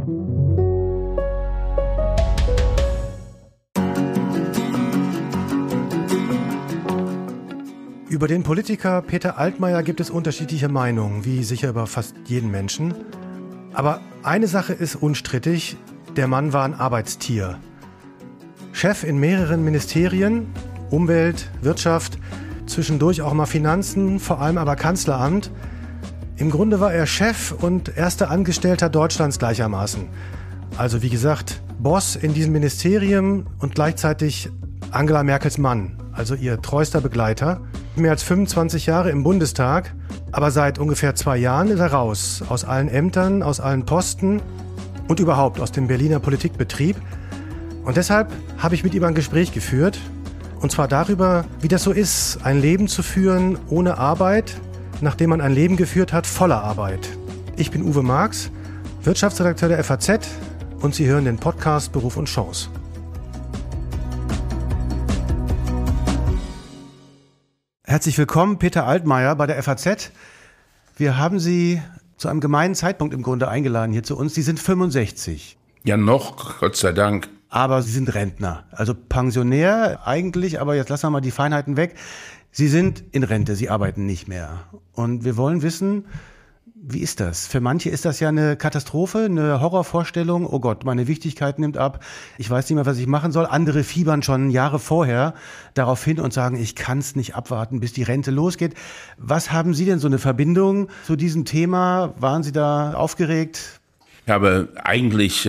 Über den Politiker Peter Altmaier gibt es unterschiedliche Meinungen, wie sicher über fast jeden Menschen. Aber eine Sache ist unstrittig, der Mann war ein Arbeitstier. Chef in mehreren Ministerien, Umwelt, Wirtschaft, zwischendurch auch mal Finanzen, vor allem aber Kanzleramt. Im Grunde war er Chef und erster Angestellter Deutschlands gleichermaßen. Also wie gesagt, Boss in diesem Ministerium und gleichzeitig Angela Merkels Mann, also ihr treuster Begleiter. Mehr als 25 Jahre im Bundestag, aber seit ungefähr 2 Jahren ist er raus. Aus allen Ämtern, aus allen Posten und überhaupt aus dem Berliner Politikbetrieb. Und deshalb habe ich mit ihm ein Gespräch geführt. Und zwar darüber, wie das so ist, ein Leben zu führen ohne Arbeit, nachdem man ein Leben geführt hat voller Arbeit. Ich bin Uwe Marx, Wirtschaftsredakteur der FAZ und Sie hören den Podcast Beruf und Chance. Herzlich willkommen, Peter Altmaier bei der FAZ. Wir haben Sie zu einem gemeinen Zeitpunkt im Grunde eingeladen hier zu uns. Sie sind 65. Ja, noch, Gott sei Dank. Aber Sie sind Rentner, also Pensionär eigentlich, aber jetzt lassen wir mal die Feinheiten weg. Sie sind in Rente, Sie arbeiten nicht mehr. Und wir wollen wissen, wie ist das? Für manche ist das ja eine Katastrophe, eine Horrorvorstellung. Oh Gott, meine Wichtigkeit nimmt ab. Ich weiß nicht mehr, was ich machen soll. Andere fiebern schon Jahre vorher darauf hin und sagen, ich kann es nicht abwarten, bis die Rente losgeht. Was haben Sie denn so eine Verbindung zu diesem Thema? Waren Sie da aufgeregt? Ich habe eigentlich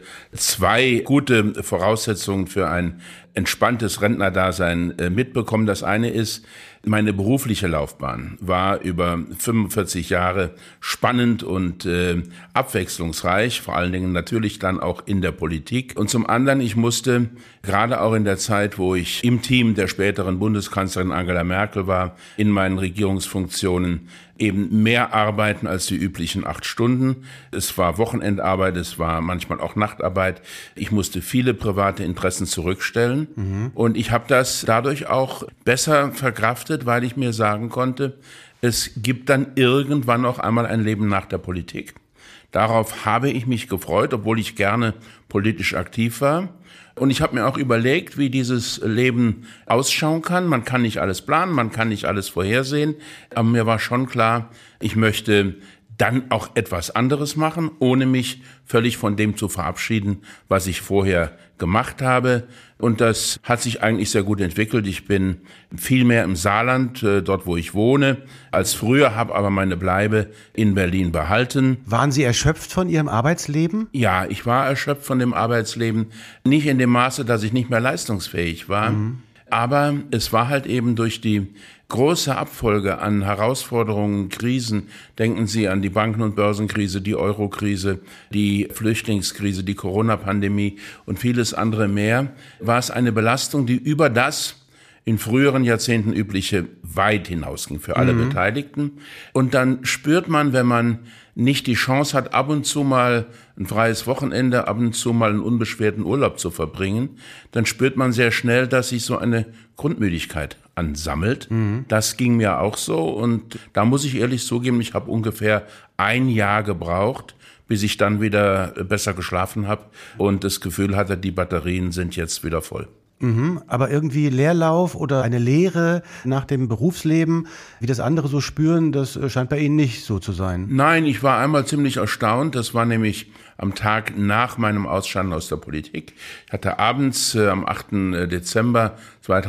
2 gute Voraussetzungen für ein entspanntes Rentnerdasein mitbekommen. Das eine ist, meine berufliche Laufbahn war über 45 Jahre spannend und abwechslungsreich, vor allen Dingen natürlich dann auch in der Politik. Und zum anderen, ich musste gerade auch in der Zeit, wo ich im Team der späteren Bundeskanzlerin Angela Merkel war, in meinen Regierungsfunktionen eben mehr arbeiten als die üblichen 8 Stunden. Es war Wochenendarbeit, es war manchmal auch Nachtarbeit. Ich musste viele private Interessen zurückstellen. Und ich habe das dadurch auch besser verkraftet, weil ich mir sagen konnte, es gibt dann irgendwann noch einmal ein Leben nach der Politik. Darauf habe ich mich gefreut, obwohl ich gerne politisch aktiv war. Und ich habe mir auch überlegt, wie dieses Leben ausschauen kann. Man kann nicht alles planen, man kann nicht alles vorhersehen. Aber mir war schon klar, ich möchte dann auch etwas anderes machen, ohne mich völlig von dem zu verabschieden, was ich vorher gemacht habe. Und das hat sich eigentlich sehr gut entwickelt. Ich bin viel mehr im Saarland, dort wo ich wohne, als früher, habe aber meine Bleibe in Berlin behalten. Waren Sie erschöpft von Ihrem Arbeitsleben? Ja, ich war erschöpft von dem Arbeitsleben. Nicht in dem Maße, dass ich nicht mehr leistungsfähig war. Aber es war halt eben durch die große Abfolge an Herausforderungen, Krisen. Denken Sie an die Banken- und Börsenkrise, die Euro-Krise, die Flüchtlingskrise, die Corona-Pandemie und vieles andere mehr. War es eine Belastung, die über das in früheren Jahrzehnten übliche weit hinausging für alle Beteiligten. Und dann spürt man, wenn man nicht die Chance hat, ab und zu mal ein freies Wochenende, ab und zu mal einen unbeschwerten Urlaub zu verbringen, dann spürt man sehr schnell, dass sich so eine Grundmüdigkeit ansammelt. Das ging mir auch so und da muss ich ehrlich zugeben, ich habe ungefähr 1 Jahr gebraucht, bis ich dann wieder besser geschlafen habe und das Gefühl hatte, die Batterien sind jetzt wieder voll. Aber irgendwie Leerlauf oder eine Leere nach dem Berufsleben, wie das andere so spüren, das scheint bei Ihnen nicht so zu sein. Nein, ich war einmal ziemlich erstaunt. Das war nämlich am Tag nach meinem Ausscheiden aus der Politik. Ich hatte abends am 8. Dezember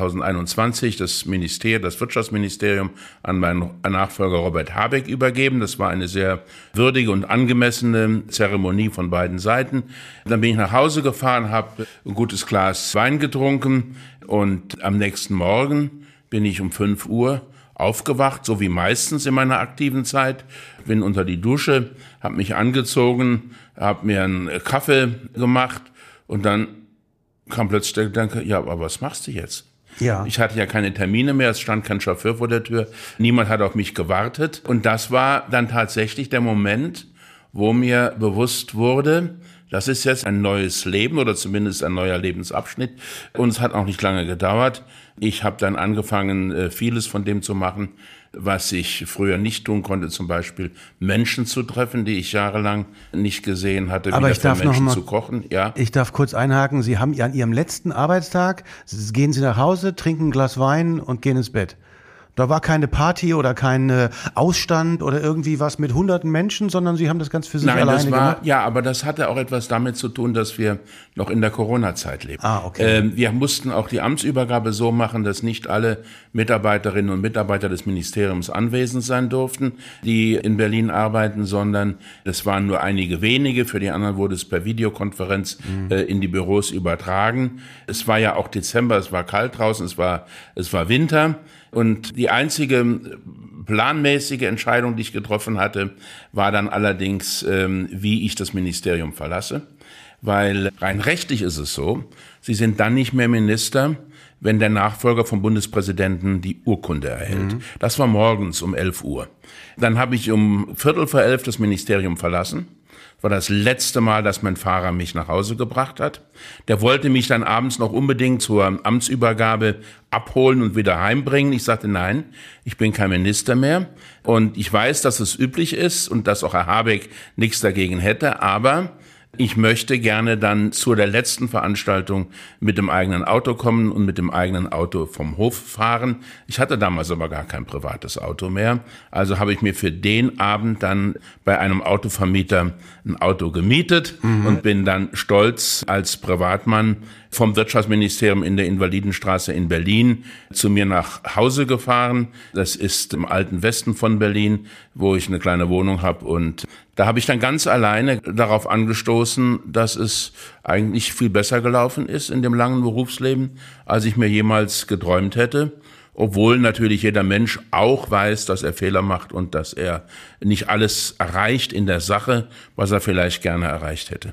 2021 das Wirtschaftsministerium an meinen Nachfolger Robert Habeck übergeben. Das war eine sehr würdige und angemessene Zeremonie von beiden Seiten. Dann bin ich nach Hause gefahren, habe ein gutes Glas Wein getrunken und am nächsten Morgen bin ich um 5 Uhr aufgewacht, so wie meistens in meiner aktiven Zeit, bin unter die Dusche, habe mich angezogen, habe mir einen Kaffee gemacht und dann kam plötzlich der Gedanke, ja, aber was machst du jetzt? Ja. Ich hatte ja keine Termine mehr, es stand kein Chauffeur vor der Tür, niemand hat auf mich gewartet und das war dann tatsächlich der Moment, wo mir bewusst wurde, das ist jetzt ein neues Leben oder zumindest ein neuer Lebensabschnitt und es hat auch nicht lange gedauert. Ich habe dann angefangen, vieles von dem zu machen, was ich früher nicht tun konnte, zum Beispiel Menschen zu treffen, die ich jahrelang nicht gesehen hatte, aber wieder für Menschen zu kochen. Ja. Ich darf kurz einhaken, Sie haben an Ihrem letzten Arbeitstag, gehen Sie nach Hause, trinken ein Glas Wein und gehen ins Bett. Da war keine Party oder kein Ausstand oder irgendwie was mit hunderten Menschen, sondern Sie haben das ganz für sich alleine gemacht? Ja, aber das hatte auch etwas damit zu tun, dass wir noch in der Corona-Zeit leben. Okay. Wir mussten auch die Amtsübergabe so machen, dass nicht alle Mitarbeiterinnen und Mitarbeiter des Ministeriums anwesend sein durften, die in Berlin arbeiten, sondern es waren nur einige wenige. Für die anderen wurde es per Videokonferenz in die Büros übertragen. Es war ja auch Dezember, es war kalt draußen, es war Winter. Und die einzige planmäßige Entscheidung, die ich getroffen hatte, war dann allerdings, wie ich das Ministerium verlasse. Weil rein rechtlich ist es so, Sie sind dann nicht mehr Minister, wenn der Nachfolger vom Bundespräsidenten die Urkunde erhält. Das war morgens um 11 Uhr. Dann habe ich um 11:15 das Ministerium verlassen. War das letzte Mal, dass mein Fahrer mich nach Hause gebracht hat. Der wollte mich dann abends noch unbedingt zur Amtsübergabe abholen und wieder heimbringen. Ich sagte, nein, ich bin kein Minister mehr. Und ich weiß, dass es üblich ist und dass auch Herr Habeck nichts dagegen hätte, aber ich möchte gerne dann zu der letzten Veranstaltung mit dem eigenen Auto kommen und mit dem eigenen Auto vom Hof fahren. Ich hatte damals aber gar kein privates Auto mehr. Also habe ich mir für den Abend dann bei einem Autovermieter ein Auto gemietet und bin dann stolz als Privatmann vom Wirtschaftsministerium in der Invalidenstraße in Berlin zu mir nach Hause gefahren. Das ist im alten Westen von Berlin, wo ich eine kleine Wohnung habe. Und da habe ich dann ganz alleine darauf angestoßen, dass es eigentlich viel besser gelaufen ist in dem langen Berufsleben, als ich mir jemals geträumt hätte. Obwohl natürlich jeder Mensch auch weiß, dass er Fehler macht und dass er nicht alles erreicht in der Sache, was er vielleicht gerne erreicht hätte.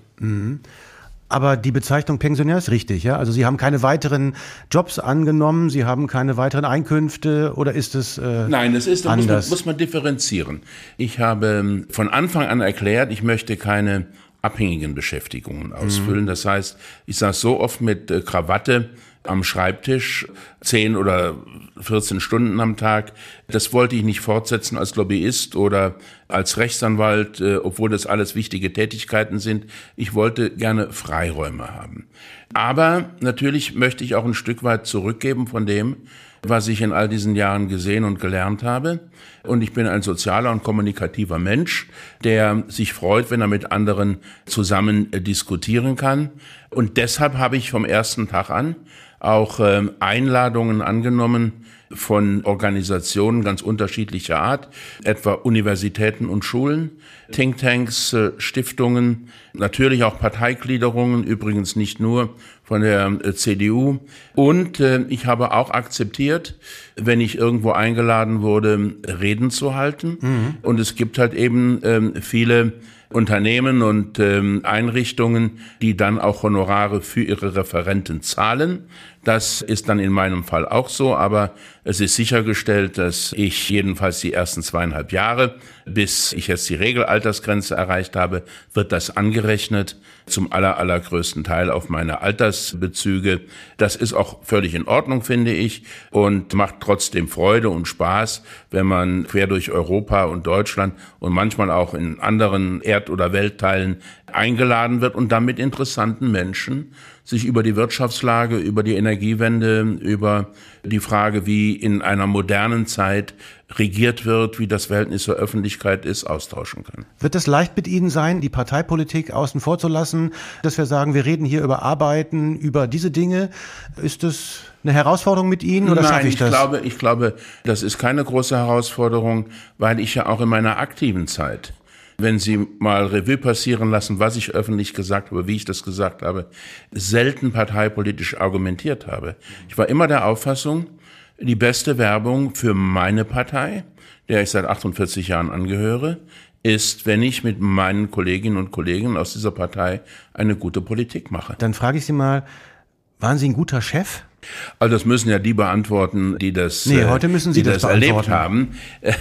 Aber die Bezeichnung Pensionär ist richtig, ja? Also Sie haben keine weiteren Jobs angenommen, Sie haben keine weiteren Einkünfte oder ist es Nein, das ist anders? Muss man differenzieren. Ich habe von Anfang an erklärt, ich möchte keine abhängigen Beschäftigungen ausfüllen. Das heißt, ich saß so oft mit Krawatte am Schreibtisch, 10 oder 14 Stunden am Tag. Das wollte ich nicht fortsetzen als Lobbyist oder als Rechtsanwalt, obwohl das alles wichtige Tätigkeiten sind. Ich wollte gerne Freiräume haben. Aber natürlich möchte ich auch ein Stück weit zurückgeben von dem, was ich in all diesen Jahren gesehen und gelernt habe. Und ich bin ein sozialer und kommunikativer Mensch, der sich freut, wenn er mit anderen zusammen diskutieren kann. Und deshalb habe ich vom ersten Tag an auch Einladungen angenommen von Organisationen ganz unterschiedlicher Art, etwa Universitäten und Schulen, Thinktanks, Stiftungen, natürlich auch Parteigliederungen, übrigens nicht nur von der CDU. Und ich habe auch akzeptiert, wenn ich irgendwo eingeladen wurde, Reden zu halten. Und es gibt halt eben viele Unternehmen und Einrichtungen, die dann auch Honorare für ihre Referenten zahlen. Das ist dann in meinem Fall auch so, aber es ist sichergestellt, dass ich jedenfalls die ersten 2,5 Jahre, bis ich jetzt die Regelaltersgrenze erreicht habe, wird das angerechnet, zum allergrößten Teil auf meine Altersbezüge. Das ist auch völlig in Ordnung, finde ich, und macht trotzdem Freude und Spaß, wenn man quer durch Europa und Deutschland und manchmal auch in anderen Erd- oder Weltteilen eingeladen wird und dann mit interessanten Menschen sich über die Wirtschaftslage, über die Energiewende, über die Frage, wie in einer modernen Zeit regiert wird, wie das Verhältnis zur Öffentlichkeit ist, austauschen kann. Wird es leicht mit Ihnen sein, die Parteipolitik außen vor zu lassen, dass wir sagen, wir reden hier über Arbeiten, über diese Dinge? Ist das eine Herausforderung mit Ihnen oder schaffe ich das? Nein, ich glaube, das ist keine große Herausforderung, weil ich ja auch in meiner aktiven Zeit, wenn Sie mal Revue passieren lassen, was ich öffentlich gesagt habe, wie ich das gesagt habe, selten parteipolitisch argumentiert habe. Ich war immer der Auffassung, die beste Werbung für meine Partei, der ich seit 48 Jahren angehöre, ist, wenn ich mit meinen Kolleginnen und Kollegen aus dieser Partei eine gute Politik mache. Dann frage ich Sie mal, waren Sie ein guter Chef? Also das müssen ja die beantworten, die das, heute müssen Sie das erlebt haben.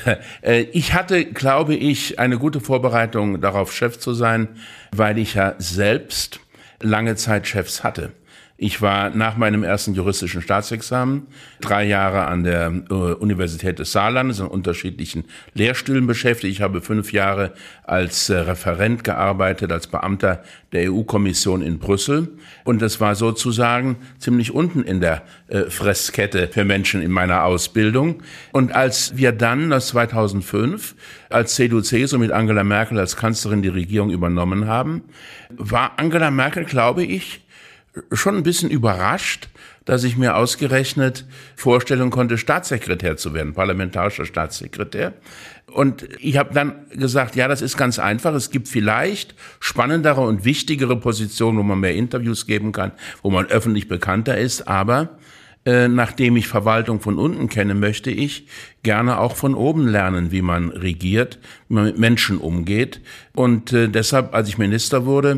Ich hatte, glaube ich, eine gute Vorbereitung darauf, Chef zu sein, weil ich ja selbst lange Zeit Chefs hatte. Ich war nach meinem ersten juristischen Staatsexamen 3 Jahre an der Universität des Saarlandes in unterschiedlichen Lehrstühlen beschäftigt. Ich habe 5 Jahre als Referent gearbeitet, als Beamter der EU-Kommission in Brüssel. Und das war sozusagen ziemlich unten in der Fresskette für Menschen in meiner Ausbildung. Und als wir dann, das 2005, als CDU/CSU mit Angela Merkel als Kanzlerin die Regierung übernommen haben, war Angela Merkel, glaube ich, schon ein bisschen überrascht, dass ich mir ausgerechnet vorstellen konnte, Staatssekretär zu werden, parlamentarischer Staatssekretär. Und ich habe dann gesagt, ja, das ist ganz einfach. Es gibt vielleicht spannendere und wichtigere Positionen, wo man mehr Interviews geben kann, wo man öffentlich bekannter ist. Aber nachdem ich Verwaltung von unten kenne, möchte ich gerne auch von oben lernen, wie man regiert, wie man mit Menschen umgeht. Und deshalb, als ich Minister wurde,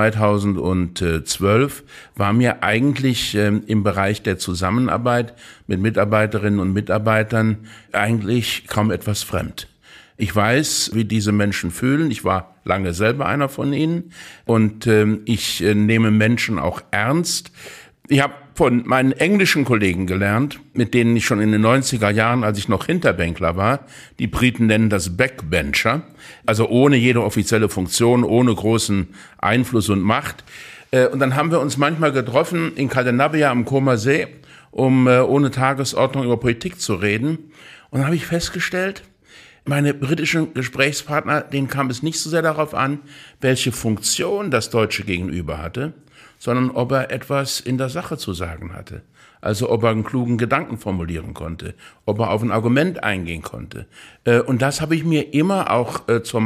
2012, war mir eigentlich im Bereich der Zusammenarbeit mit Mitarbeiterinnen und Mitarbeitern eigentlich kaum etwas fremd. Ich weiß, wie diese Menschen fühlen. Ich war lange selber einer von ihnen. Und ich nehme Menschen auch ernst. Ich habe von meinen englischen Kollegen gelernt, mit denen ich schon in den 90er Jahren, als ich noch Hinterbänkler war, die Briten nennen das Backbencher, also ohne jede offizielle Funktion, ohne großen Einfluss und Macht. Und dann haben wir uns manchmal getroffen in Cadenabbia am Comer See, um ohne Tagesordnung über Politik zu reden. Und dann habe ich festgestellt, meine britischen Gesprächspartner, denen kam es nicht so sehr darauf an, welche Funktion das Deutsche Gegenüber hatte, sondern ob er etwas in der Sache zu sagen hatte. Also ob er einen klugen Gedanken formulieren konnte, ob er auf ein Argument eingehen konnte. Und das habe ich mir immer auch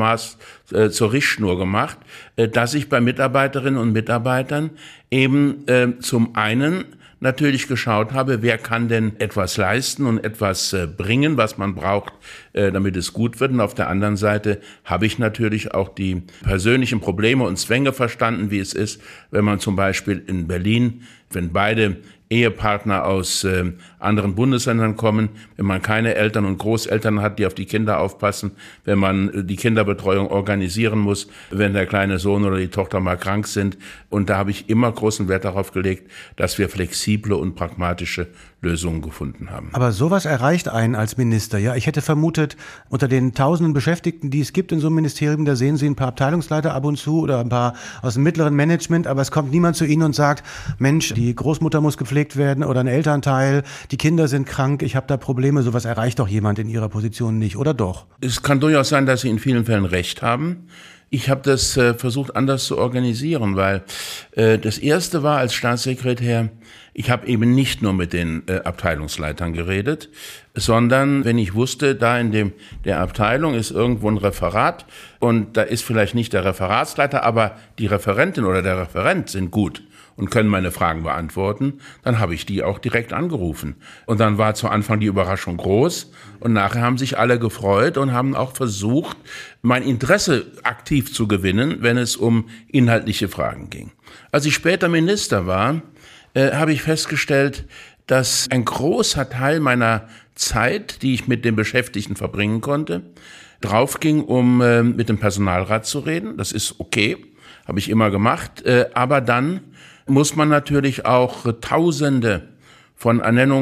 zur Richtschnur gemacht, dass ich bei Mitarbeiterinnen und Mitarbeitern eben zum einen natürlich geschaut habe, wer kann denn etwas leisten und etwas bringen, was man braucht, damit es gut wird. Und auf der anderen Seite habe ich natürlich auch die persönlichen Probleme und Zwänge verstanden, wie es ist, wenn man zum Beispiel in Berlin, wenn beide Ehepartner aus anderen Bundesländern kommen, wenn man keine Eltern und Großeltern hat, die auf die Kinder aufpassen, wenn man die Kinderbetreuung organisieren muss, wenn der kleine Sohn oder die Tochter mal krank sind. Und da habe ich immer großen Wert darauf gelegt, dass wir flexible und pragmatische Lösungen gefunden haben. Aber sowas erreicht einen als Minister, ja? Ich hätte vermutet, unter den tausenden Beschäftigten, die es gibt in so einem Ministerium, da sehen Sie ein paar Abteilungsleiter ab und zu oder ein paar aus dem mittleren Management, aber es kommt niemand zu Ihnen und sagt, Mensch, die Großmutter muss gepflegt werden oder ein Elternteil, die Kinder sind krank, ich habe da Probleme. Sowas erreicht doch jemand in Ihrer Position nicht, oder doch? Es kann durchaus sein, dass Sie in vielen Fällen recht haben. Ich habe das versucht anders zu organisieren, weil das erste war als Staatssekretär, ich habe eben nicht nur mit den Abteilungsleitern geredet, sondern wenn ich wusste, da in der Abteilung ist irgendwo ein Referat und da ist vielleicht nicht der Referatsleiter, aber die Referentin oder der Referent sind gut und können meine Fragen beantworten, dann habe ich die auch direkt angerufen. Und dann war zu Anfang die Überraschung groß und nachher haben sich alle gefreut und haben auch versucht, mein Interesse aktiv zu gewinnen, wenn es um inhaltliche Fragen ging. Als ich später Minister war, habe ich festgestellt, dass ein großer Teil meiner Zeit, die ich mit den Beschäftigten verbringen konnte, drauf ging, um mit dem Personalrat zu reden. Das ist okay, habe ich immer gemacht. Aber dann muss man natürlich auch Tausende von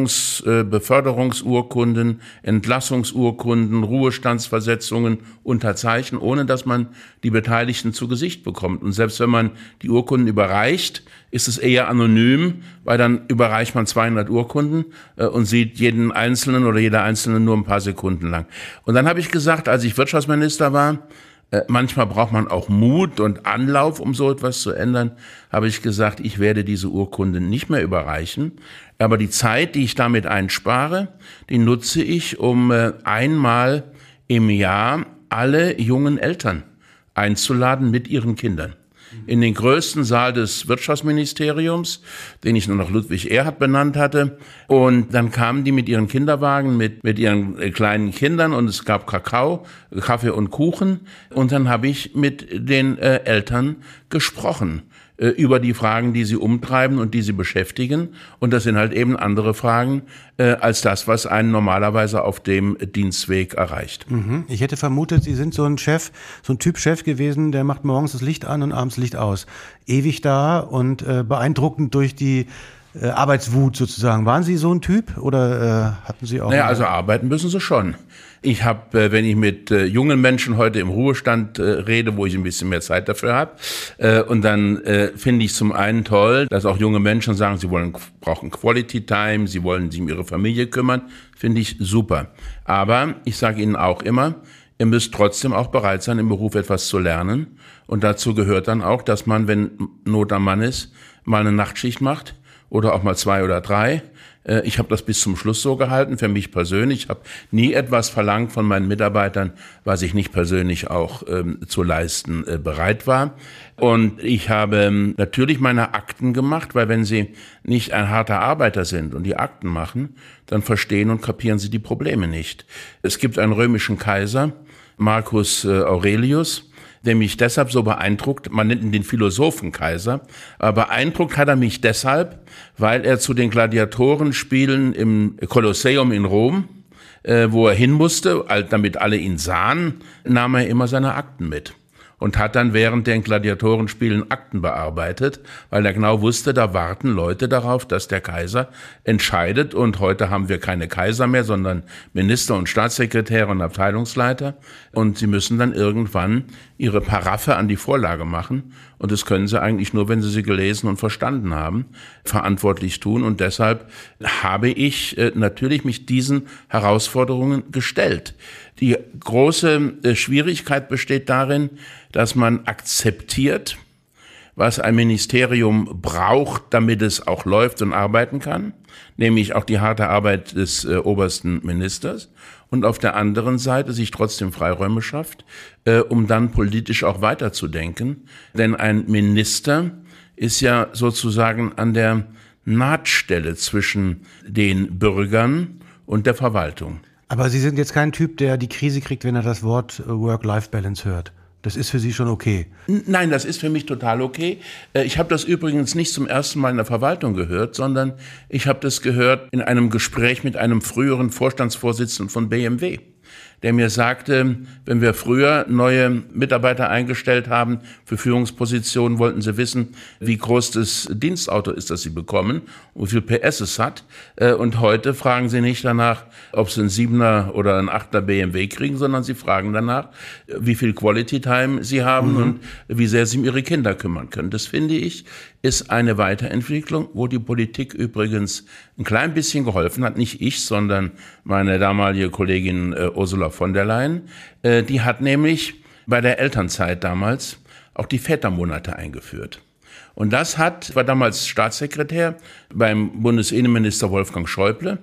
Beförderungsurkunden, Entlassungsurkunden, Ruhestandsversetzungen unterzeichnen, ohne dass man die Beteiligten zu Gesicht bekommt. Und selbst wenn man die Urkunden überreicht, ist es eher anonym, weil dann überreicht man 200 Urkunden und sieht jeden Einzelnen oder jeder Einzelne nur ein paar Sekunden lang. Und dann habe ich gesagt, als ich Wirtschaftsminister war, manchmal braucht man auch Mut und Anlauf, um so etwas zu ändern, habe ich gesagt, ich werde diese Urkunden nicht mehr überreichen. Aber die Zeit, die ich damit einspare, die nutze ich, um einmal im Jahr alle jungen Eltern einzuladen mit ihren Kindern. In den größten Saal des Wirtschaftsministeriums, den ich nur noch Ludwig Erhard benannt hatte. Und dann kamen die mit ihren Kinderwagen, mit ihren kleinen Kindern und es gab Kakao, Kaffee und Kuchen. Und dann habe ich mit den Eltern gesprochen über die Fragen, die sie umtreiben und die sie beschäftigen. Und das sind halt eben andere Fragen als das, was einen normalerweise auf dem Dienstweg erreicht. Ich hätte vermutet, Sie sind so ein Typ Chef gewesen, der macht morgens das Licht an und abends Licht aus. Ewig da und beeindruckend durch die Arbeitswut sozusagen. Waren Sie so ein Typ oder hatten Sie auch... Naja, also arbeiten müssen Sie schon. Ich habe, wenn ich mit jungen Menschen heute im Ruhestand rede, wo ich ein bisschen mehr Zeit dafür habe, und dann finde ich zum einen toll, dass auch junge Menschen sagen, sie brauchen Quality Time, sie wollen sich um ihre Familie kümmern, finde ich super. Aber ich sage Ihnen auch immer, ihr müsst trotzdem auch bereit sein, im Beruf etwas zu lernen. Und dazu gehört dann auch, dass man, wenn Not am Mann ist, mal eine Nachtschicht macht oder auch mal 2 oder 3. Ich habe das bis zum Schluss so gehalten, für mich persönlich. Ich habe nie etwas verlangt von meinen Mitarbeitern, was ich nicht persönlich auch zu leisten bereit war. Und ich habe natürlich meine Akten gemacht, weil wenn Sie nicht ein harter Arbeiter sind und die Akten machen, dann verstehen und kapieren Sie die Probleme nicht. Es gibt einen römischen Kaiser, Marcus Aurelius, der mich deshalb so beeindruckt, man nennt ihn den Philosophenkaiser, aber beeindruckt hat er mich deshalb, weil er zu den Gladiatorenspielen im Kolosseum in Rom, wo er hin musste, damit alle ihn sahen, nahm er immer seine Akten mit und hat dann während den Gladiatorenspielen Akten bearbeitet, weil er genau wusste, da warten Leute darauf, dass der Kaiser entscheidet. Und heute haben wir keine Kaiser mehr, sondern Minister und Staatssekretäre und Abteilungsleiter. Und sie müssen dann irgendwann ihre Paraffe an die Vorlage machen. Und das können sie eigentlich nur, wenn sie sie gelesen und verstanden haben, verantwortlich tun. Und deshalb habe ich natürlich mich diesen Herausforderungen gestellt. Die große Schwierigkeit besteht darin, dass man akzeptiert, was ein Ministerium braucht, damit es auch läuft und arbeiten kann, nämlich auch die harte Arbeit des obersten Ministers, und auf der anderen Seite sich trotzdem Freiräume schafft, um dann politisch auch weiterzudenken. Denn ein Minister ist ja sozusagen an der Nahtstelle zwischen den Bürgern und der Verwaltung. Aber Sie sind jetzt kein Typ, der die Krise kriegt, wenn er das Wort Work-Life-Balance hört. Das ist für Sie schon okay? Nein, das ist für mich total okay. Ich habe das übrigens nicht zum ersten Mal in der Verwaltung gehört, sondern ich habe das gehört in einem Gespräch mit einem früheren Vorstandsvorsitzenden von BMW, der mir sagte, wenn wir früher neue Mitarbeiter eingestellt haben für Führungspositionen, wollten sie wissen, wie groß das Dienstauto ist, das sie bekommen und wie viel PS es hat. Und heute fragen sie nicht danach, ob sie einen 7er oder einen 8er BMW kriegen, sondern sie fragen danach, wie viel Quality Time sie haben und wie sehr sie um ihre Kinder kümmern können. Das, finde ich, ist eine Weiterentwicklung, wo die Politik übrigens ein klein bisschen geholfen hat. Nicht ich, sondern meine damalige Kollegin Ursula von der Leyen. Die hat nämlich bei der Elternzeit damals auch die Vätermonate eingeführt. Und das war damals Staatssekretär beim Bundesinnenminister Wolfgang Schäuble,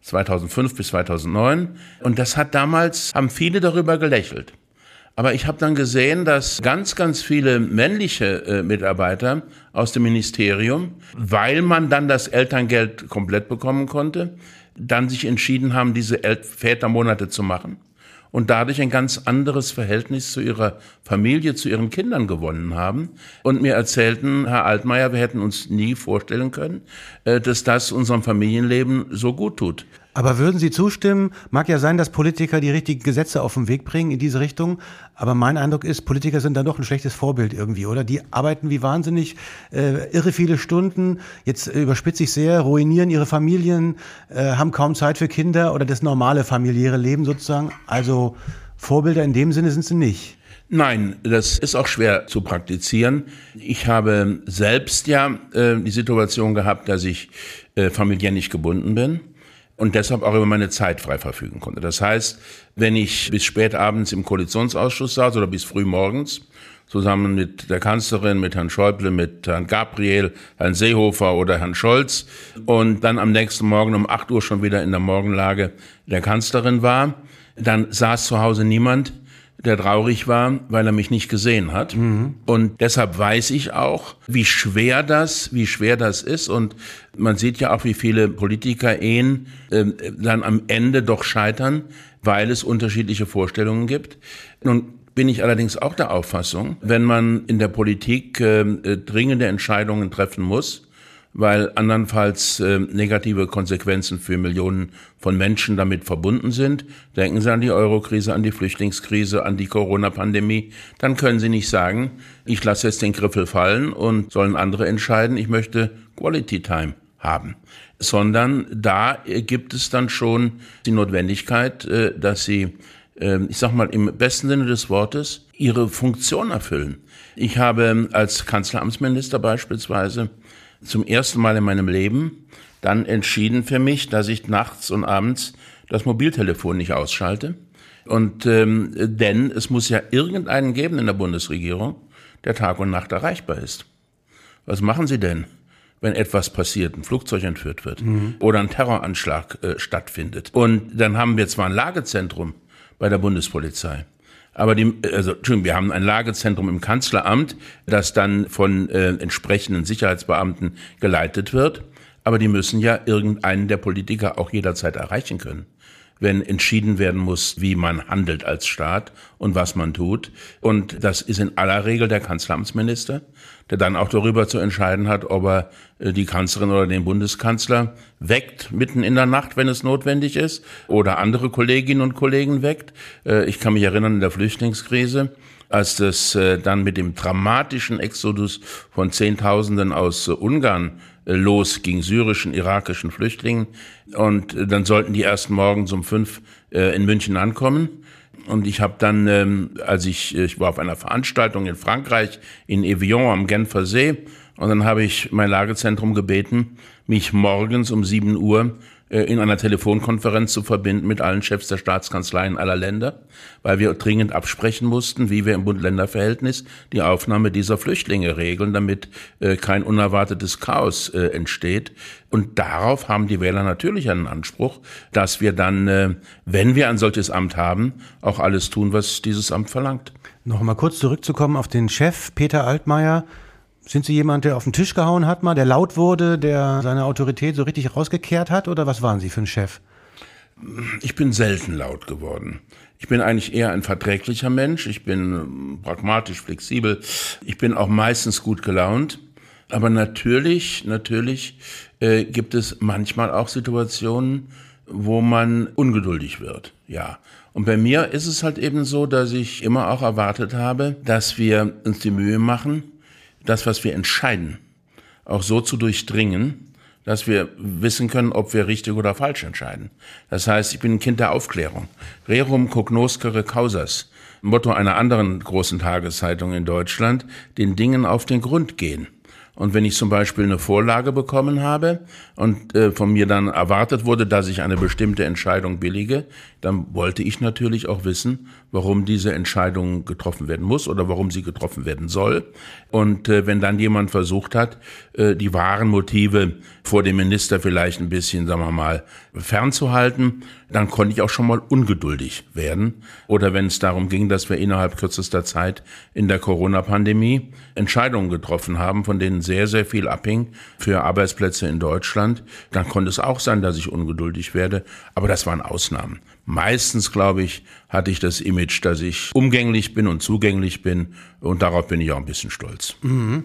2005 bis 2009. Und das haben viele darüber gelächelt. Aber ich habe dann gesehen, dass ganz, ganz viele männliche Mitarbeiter aus dem Ministerium, weil man dann das Elterngeld komplett bekommen konnte, dann sich entschieden haben, diese Vätermonate zu machen und dadurch ein ganz anderes Verhältnis zu ihrer Familie, zu ihren Kindern gewonnen haben und mir erzählten, Herr Altmaier, wir hätten uns nie vorstellen können, dass das unserem Familienleben so gut tut. Aber würden Sie zustimmen, mag ja sein, dass Politiker die richtigen Gesetze auf den Weg bringen in diese Richtung, aber mein Eindruck ist, Politiker sind dann doch ein schlechtes Vorbild irgendwie, oder? Die arbeiten wie wahnsinnig, irre viele Stunden, jetzt überspitze ich sehr, ruinieren ihre Familien, haben kaum Zeit für Kinder oder das normale familiäre Leben sozusagen. Also Vorbilder in dem Sinne sind sie nicht. Nein, das ist auch schwer zu praktizieren. Ich habe selbst ja die Situation gehabt, dass ich familiär nicht gebunden bin und deshalb auch über meine Zeit frei verfügen konnte. Das heißt, wenn ich bis spät abends im Koalitionsausschuss saß oder bis früh morgens, zusammen mit der Kanzlerin, mit Herrn Schäuble, mit Herrn Gabriel, Herrn Seehofer oder Herrn Scholz und dann am nächsten Morgen um 8 Uhr schon wieder in der Morgenlage der Kanzlerin war, dann saß zu Hause niemand, der traurig war, weil er mich nicht gesehen hat. Und deshalb weiß ich auch, wie schwer das ist. Und man sieht ja auch, wie viele Politiker-Ehen dann am Ende doch scheitern, weil es unterschiedliche Vorstellungen gibt. Nun bin ich allerdings auch der Auffassung, wenn man in der Politik dringende Entscheidungen treffen muss, weil andernfalls negative Konsequenzen für Millionen von Menschen damit verbunden sind. Denken Sie an die Eurokrise, an die Flüchtlingskrise, an die Corona-Pandemie. Dann können Sie nicht sagen, ich lasse jetzt den Griffel fallen und sollen andere entscheiden, ich möchte Quality Time haben. Sondern da gibt es dann schon die Notwendigkeit, dass Sie, ich sag mal im besten Sinne des Wortes, ihre Funktion erfüllen. Ich habe als Kanzleramtsminister beispielsweise zum ersten Mal in meinem Leben dann entschieden für mich, dass ich nachts und abends das Mobiltelefon nicht ausschalte. Und denn es muss ja irgendeinen geben in der Bundesregierung, der Tag und Nacht erreichbar ist. Was machen Sie denn, wenn etwas passiert, ein Flugzeug entführt wird oder ein Terroranschlag stattfindet? Und dann haben wir zwar ein Lagezentrum bei der Bundespolizei, aber wir haben ein Lagezentrum im Kanzleramt, das dann von entsprechenden Sicherheitsbeamten geleitet wird. Aber die müssen ja irgendeinen der Politiker auch jederzeit erreichen können, wenn entschieden werden muss, wie man handelt als Staat und was man tut. Und das ist in aller Regel der Kanzleramtsminister, der dann auch darüber zu entscheiden hat, ob er die Kanzlerin oder den Bundeskanzler weckt, mitten in der Nacht, wenn es notwendig ist, oder andere Kolleginnen und Kollegen weckt. Ich kann mich erinnern, in der Flüchtlingskrise, als das dann mit dem dramatischen Exodus von Zehntausenden aus Ungarn losging, syrischen, irakischen Flüchtlingen. Und dann sollten die erst morgens um 5 in München ankommen. Und ich habe dann, ich war auf einer Veranstaltung in Frankreich, in Evian am Genfer See, und dann habe ich mein Lagezentrum gebeten, mich morgens um 7 Uhr in einer Telefonkonferenz zu verbinden mit allen Chefs der Staatskanzleien aller Länder, weil wir dringend absprechen mussten, wie wir im Bund-Länder-Verhältnis die Aufnahme dieser Flüchtlinge regeln, damit kein unerwartetes Chaos entsteht. Und darauf haben die Wähler natürlich einen Anspruch, dass wir dann, wenn wir ein solches Amt haben, auch alles tun, was dieses Amt verlangt. Noch mal kurz zurückzukommen auf den Chef, Peter Altmaier. Sind Sie jemand, der auf den Tisch gehauen hat mal, der laut wurde, der seine Autorität so richtig rausgekehrt hat, oder was waren Sie für ein Chef? Ich bin selten laut geworden. Ich bin eigentlich eher ein verträglicher Mensch. Ich bin pragmatisch, flexibel. Ich bin auch meistens gut gelaunt. Aber natürlich gibt es manchmal auch Situationen, wo man ungeduldig wird. Ja. Und bei mir ist es halt eben so, dass ich immer auch erwartet habe, dass wir uns die Mühe machen, das, was wir entscheiden, auch so zu durchdringen, dass wir wissen können, ob wir richtig oder falsch entscheiden. Das heißt, ich bin ein Kind der Aufklärung. Rerum cognoscere causas, Motto einer anderen großen Tageszeitung in Deutschland, den Dingen auf den Grund gehen. Und wenn ich zum Beispiel eine Vorlage bekommen habe und von mir dann erwartet wurde, dass ich eine bestimmte Entscheidung billige, dann wollte ich natürlich auch wissen, warum diese Entscheidung getroffen werden muss oder warum sie getroffen werden soll. Und wenn dann jemand versucht hat, die wahren Motive vor dem Minister vielleicht ein bisschen, sagen wir mal, fernzuhalten, dann konnte ich auch schon mal ungeduldig werden. Oder wenn es darum ging, dass wir innerhalb kürzester Zeit in der Corona-Pandemie Entscheidungen getroffen haben, von denen sehr, sehr viel abhing für Arbeitsplätze in Deutschland, dann konnte es auch sein, dass ich ungeduldig werde. Aber das waren Ausnahmen. Meistens, glaube ich, hatte ich das Image, dass ich umgänglich bin und zugänglich bin, und darauf bin ich auch ein bisschen stolz. Mhm.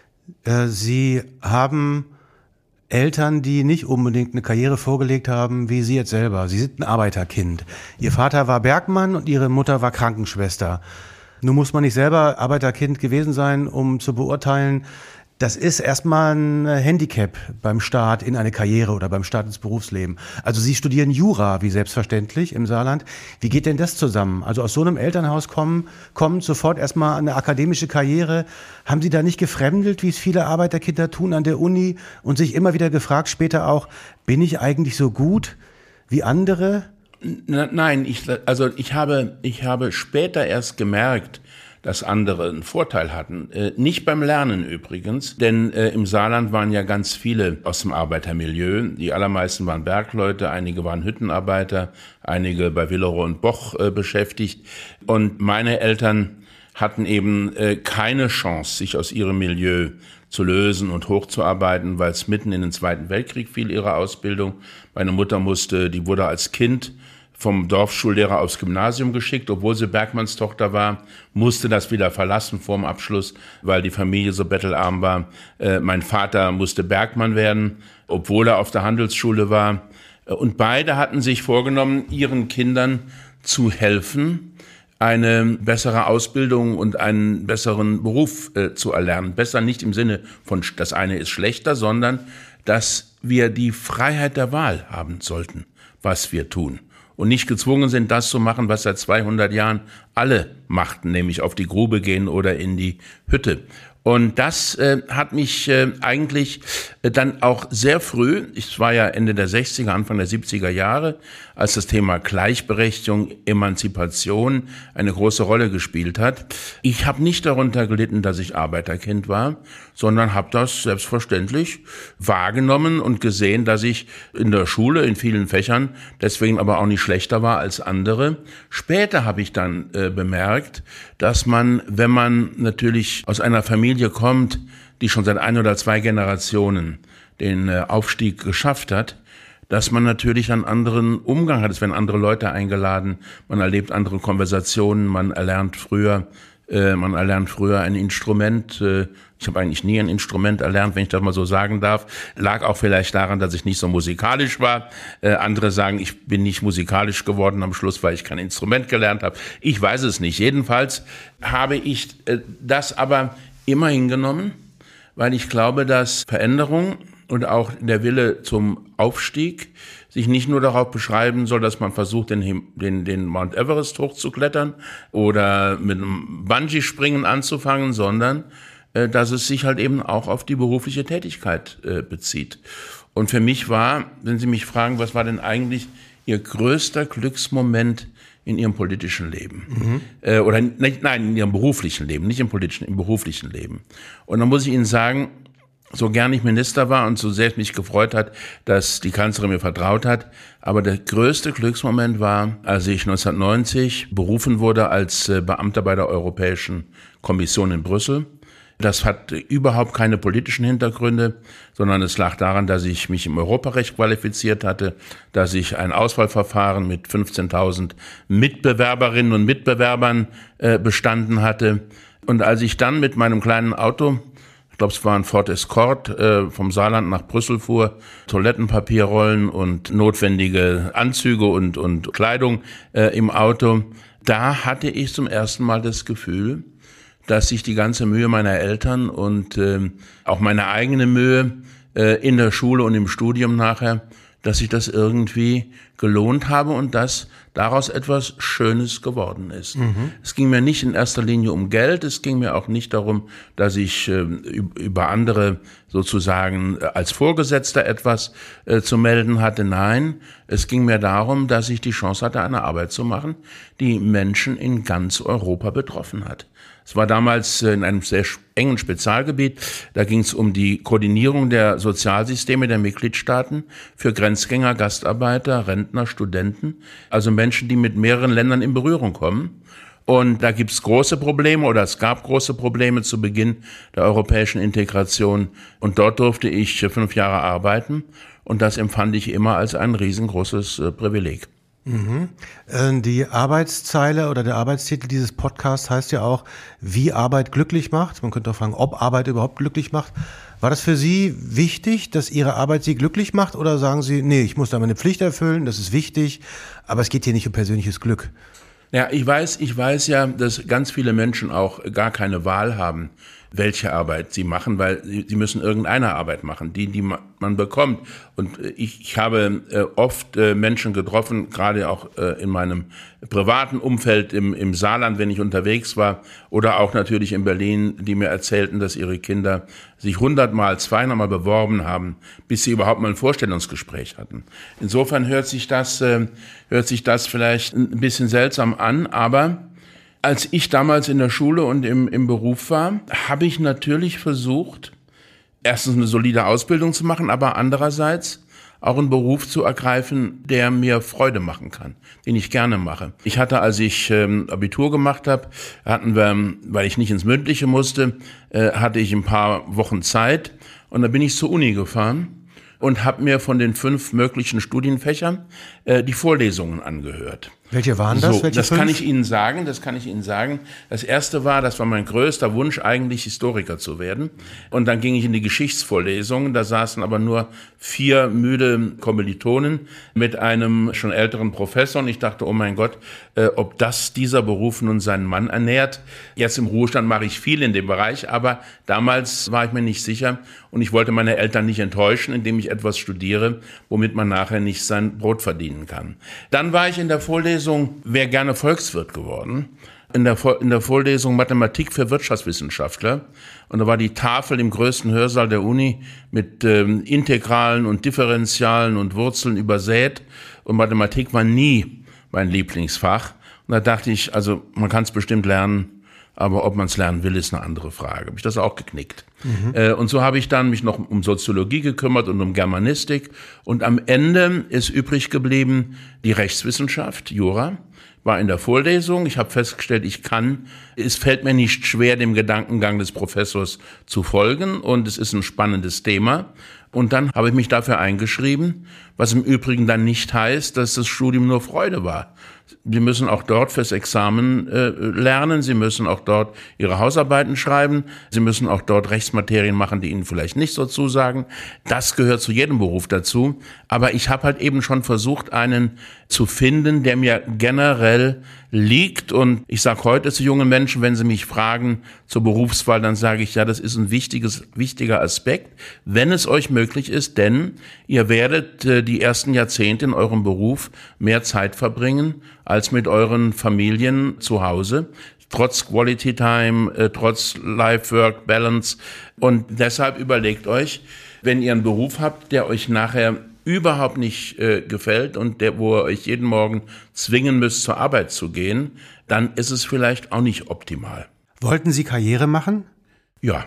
Sie haben Eltern, die nicht unbedingt eine Karriere vorgelegt haben, wie Sie jetzt selber. Sie sind ein Arbeiterkind. Ihr Vater war Bergmann und Ihre Mutter war Krankenschwester. Nun muss man nicht selber Arbeiterkind gewesen sein, um zu beurteilen, das ist erstmal ein Handicap beim Start in eine Karriere oder beim Start ins Berufsleben. Also Sie studieren Jura, wie selbstverständlich, im Saarland. Wie geht denn das zusammen? Also aus so einem Elternhaus kommen sofort erstmal eine akademische Karriere. Haben Sie da nicht gefremdelt, wie es viele Arbeiterkinder tun an der Uni, und sich immer wieder gefragt, später auch, bin ich eigentlich so gut wie andere? Nein, ich habe später erst gemerkt, dass andere einen Vorteil hatten. Nicht beim Lernen übrigens, denn im Saarland waren ja ganz viele aus dem Arbeitermilieu. Die allermeisten waren Bergleute, einige waren Hüttenarbeiter, einige bei Willerow und Boch beschäftigt. Und meine Eltern hatten eben keine Chance, sich aus ihrem Milieu zu lösen und hochzuarbeiten, weil es mitten in den Zweiten Weltkrieg fiel, ihre Ausbildung. Meine Mutter die wurde als Kind vom Dorfschullehrer aufs Gymnasium geschickt. Obwohl sie Bergmannstochter war, musste das wieder verlassen vorm Abschluss, weil die Familie so bettelarm war. Mein Vater musste Bergmann werden, obwohl er auf der Handelsschule war. Und beide hatten sich vorgenommen, ihren Kindern zu helfen, eine bessere Ausbildung und einen besseren Beruf zu erlernen. Besser nicht im Sinne von, das eine ist schlechter, sondern dass wir die Freiheit der Wahl haben sollten, was wir tun. Und nicht gezwungen sind, das zu machen, was seit 200 Jahren alle machten, nämlich auf die Grube gehen oder in die Hütte. Und das hat mich eigentlich dann auch sehr früh, ich war ja Ende der 60er, Anfang der 70er Jahre, als das Thema Gleichberechtigung, Emanzipation eine große Rolle gespielt hat. Ich habe nicht darunter gelitten, dass ich Arbeiterkind war, sondern habe das selbstverständlich wahrgenommen und gesehen, dass ich in der Schule in vielen Fächern deswegen aber auch nicht schlechter war als andere. Später habe ich dann bemerkt, dass man, wenn man natürlich aus einer Familie kommt, die schon seit 1 oder 2 Generationen den Aufstieg geschafft hat, dass man natürlich einen anderen Umgang hat. Es werden andere Leute eingeladen, man erlebt andere Konversationen, man erlernt früher ein Instrument. Ich habe eigentlich nie ein Instrument erlernt, wenn ich das mal so sagen darf. Lag auch vielleicht daran, dass ich nicht so musikalisch war. Andere sagen, ich bin nicht musikalisch geworden am Schluss, weil ich kein Instrument gelernt habe. Ich weiß es nicht. Jedenfalls habe ich das aber immer hingenommen, weil ich glaube, dass Veränderung und auch der Wille zum Aufstieg sich nicht nur darauf beschreiben soll, dass man versucht, den Mount Everest hochzuklettern oder mit einem Bungee-Springen anzufangen, sondern dass es sich halt eben auch auf die berufliche Tätigkeit bezieht. Und für mich war, wenn Sie mich fragen, was war denn eigentlich Ihr größter Glücksmoment in Ihrem politischen Leben? Oder nein, in Ihrem beruflichen Leben, nicht im politischen, im beruflichen Leben. Und dann muss ich Ihnen sagen, so gern ich Minister war und so sehr es mich gefreut hat, dass die Kanzlerin mir vertraut hat. Aber der größte Glücksmoment war, als ich 1990 berufen wurde als Beamter bei der Europäischen Kommission in Brüssel. Das hat überhaupt keine politischen Hintergründe, sondern es lag daran, dass ich mich im Europarecht qualifiziert hatte, dass ich ein Auswahlverfahren mit 15.000 Mitbewerberinnen und Mitbewerbern bestanden hatte. Und als ich dann mit meinem kleinen Auto, ich glaube, es war ein Ford Escort, vom Saarland nach Brüssel fuhr, Toilettenpapierrollen und notwendige Anzüge und Kleidung im Auto. Da hatte ich zum ersten Mal das Gefühl, dass sich die ganze Mühe meiner Eltern und auch meine eigene Mühe in der Schule und im Studium nachher, dass ich das irgendwie gelohnt habe und dass daraus etwas Schönes geworden ist. Es ging mir nicht in erster Linie um Geld, es ging mir auch nicht darum, dass ich über andere sozusagen als Vorgesetzter etwas zu melden hatte. Nein, es ging mir darum, dass ich die Chance hatte, eine Arbeit zu machen, die Menschen in ganz Europa betroffen hat. Es war damals in einem sehr engen Spezialgebiet. Da ging es um die Koordinierung der Sozialsysteme der Mitgliedstaaten für Grenzgänger, Gastarbeiter, Rentner, Studenten, also Menschen, die mit mehreren Ländern in Berührung kommen. Und da gibt's große Probleme oder es gab große Probleme zu Beginn der europäischen Integration. Und dort durfte ich 5 Jahre arbeiten. Und das empfand ich immer als ein riesengroßes Privileg. Die Arbeitszeile oder der Arbeitstitel dieses Podcasts heißt ja auch, wie Arbeit glücklich macht. Man könnte auch fragen, ob Arbeit überhaupt glücklich macht. War das für Sie wichtig, dass Ihre Arbeit Sie glücklich macht? Oder sagen Sie, nee, ich muss da meine Pflicht erfüllen, das ist wichtig, aber es geht hier nicht um persönliches Glück? Ja, ich weiß ja, dass ganz viele Menschen auch gar keine Wahl haben, welche Arbeit sie machen, weil sie müssen irgendeine Arbeit machen, die man bekommt. Und ich habe oft Menschen getroffen, gerade auch in meinem privaten Umfeld im Saarland, wenn ich unterwegs war, oder auch natürlich in Berlin, die mir erzählten, dass ihre Kinder sich 100-mal, 200-mal beworben haben, bis sie überhaupt mal ein Vorstellungsgespräch hatten. Insofern hört sich das vielleicht ein bisschen seltsam an, aber als ich damals in der Schule und im Beruf war, habe ich natürlich versucht, erstens eine solide Ausbildung zu machen, aber andererseits auch einen Beruf zu ergreifen, der mir Freude machen kann, den ich gerne mache. Ich hatte, als ich Abitur gemacht habe, hatten wir, weil ich nicht ins Mündliche musste, hatte ich ein paar Wochen Zeit und da bin ich zur Uni gefahren und habe mir von den 5 möglichen Studienfächern die Vorlesungen angehört. Welche waren das? Welche das 5? kann ich Ihnen sagen. Das erste das war mein größter Wunsch, eigentlich Historiker zu werden. Und dann ging ich in die Geschichtsvorlesungen. Da saßen aber nur 4 müde Kommilitonen mit einem schon älteren Professor. Und ich dachte, oh mein Gott, ob dieser Beruf nun seinen Mann ernährt. Jetzt im Ruhestand mache ich viel in dem Bereich, aber damals war ich mir nicht sicher. Und ich wollte meine Eltern nicht enttäuschen, indem ich etwas studiere, womit man nachher nicht sein Brot verdienen kann. Dann war ich in der Vorlesung, wäre gerne Volkswirt geworden, in der Vorlesung Mathematik für Wirtschaftswissenschaftler. Und da war die Tafel im größten Hörsaal der Uni mit Integralen und Differentialen und Wurzeln übersät. Und Mathematik war nie mein Lieblingsfach. Und da dachte ich, also man kann es bestimmt lernen, aber ob man es lernen will, ist eine andere Frage. Habe ich das auch geknickt. Und so habe ich dann mich noch um Soziologie gekümmert und um Germanistik. Und am Ende ist übrig geblieben die Rechtswissenschaft, Jura. War in der Vorlesung. Ich habe festgestellt, es fällt mir nicht schwer, dem Gedankengang des Professors zu folgen. Und es ist ein spannendes Thema. Und dann habe ich mich dafür eingeschrieben, was im Übrigen dann nicht heißt, dass das Studium nur Freude war. Sie müssen auch dort fürs Examen lernen, Sie müssen auch dort Ihre Hausarbeiten schreiben, Sie müssen auch dort Rechtsmaterien machen, die Ihnen vielleicht nicht so zusagen. Das gehört zu jedem Beruf dazu. Aber ich habe halt eben schon versucht, einen zu finden, der mir generell liegt. Und ich sage heute zu jungen Menschen, wenn sie mich fragen zur Berufswahl, dann sage ich, ja, das ist ein wichtiger Aspekt, wenn es euch möglich ist, denn ihr werdet die ersten Jahrzehnte in eurem Beruf mehr Zeit verbringen als mit euren Familien zu Hause, trotz Quality Time, trotz Life-Work-Balance. Und deshalb überlegt euch, wenn ihr einen Beruf habt, der euch nachher überhaupt nicht gefällt und wo ihr euch jeden Morgen zwingen müsst, zur Arbeit zu gehen, dann ist es vielleicht auch nicht optimal. Wollten Sie Karriere machen? Ja.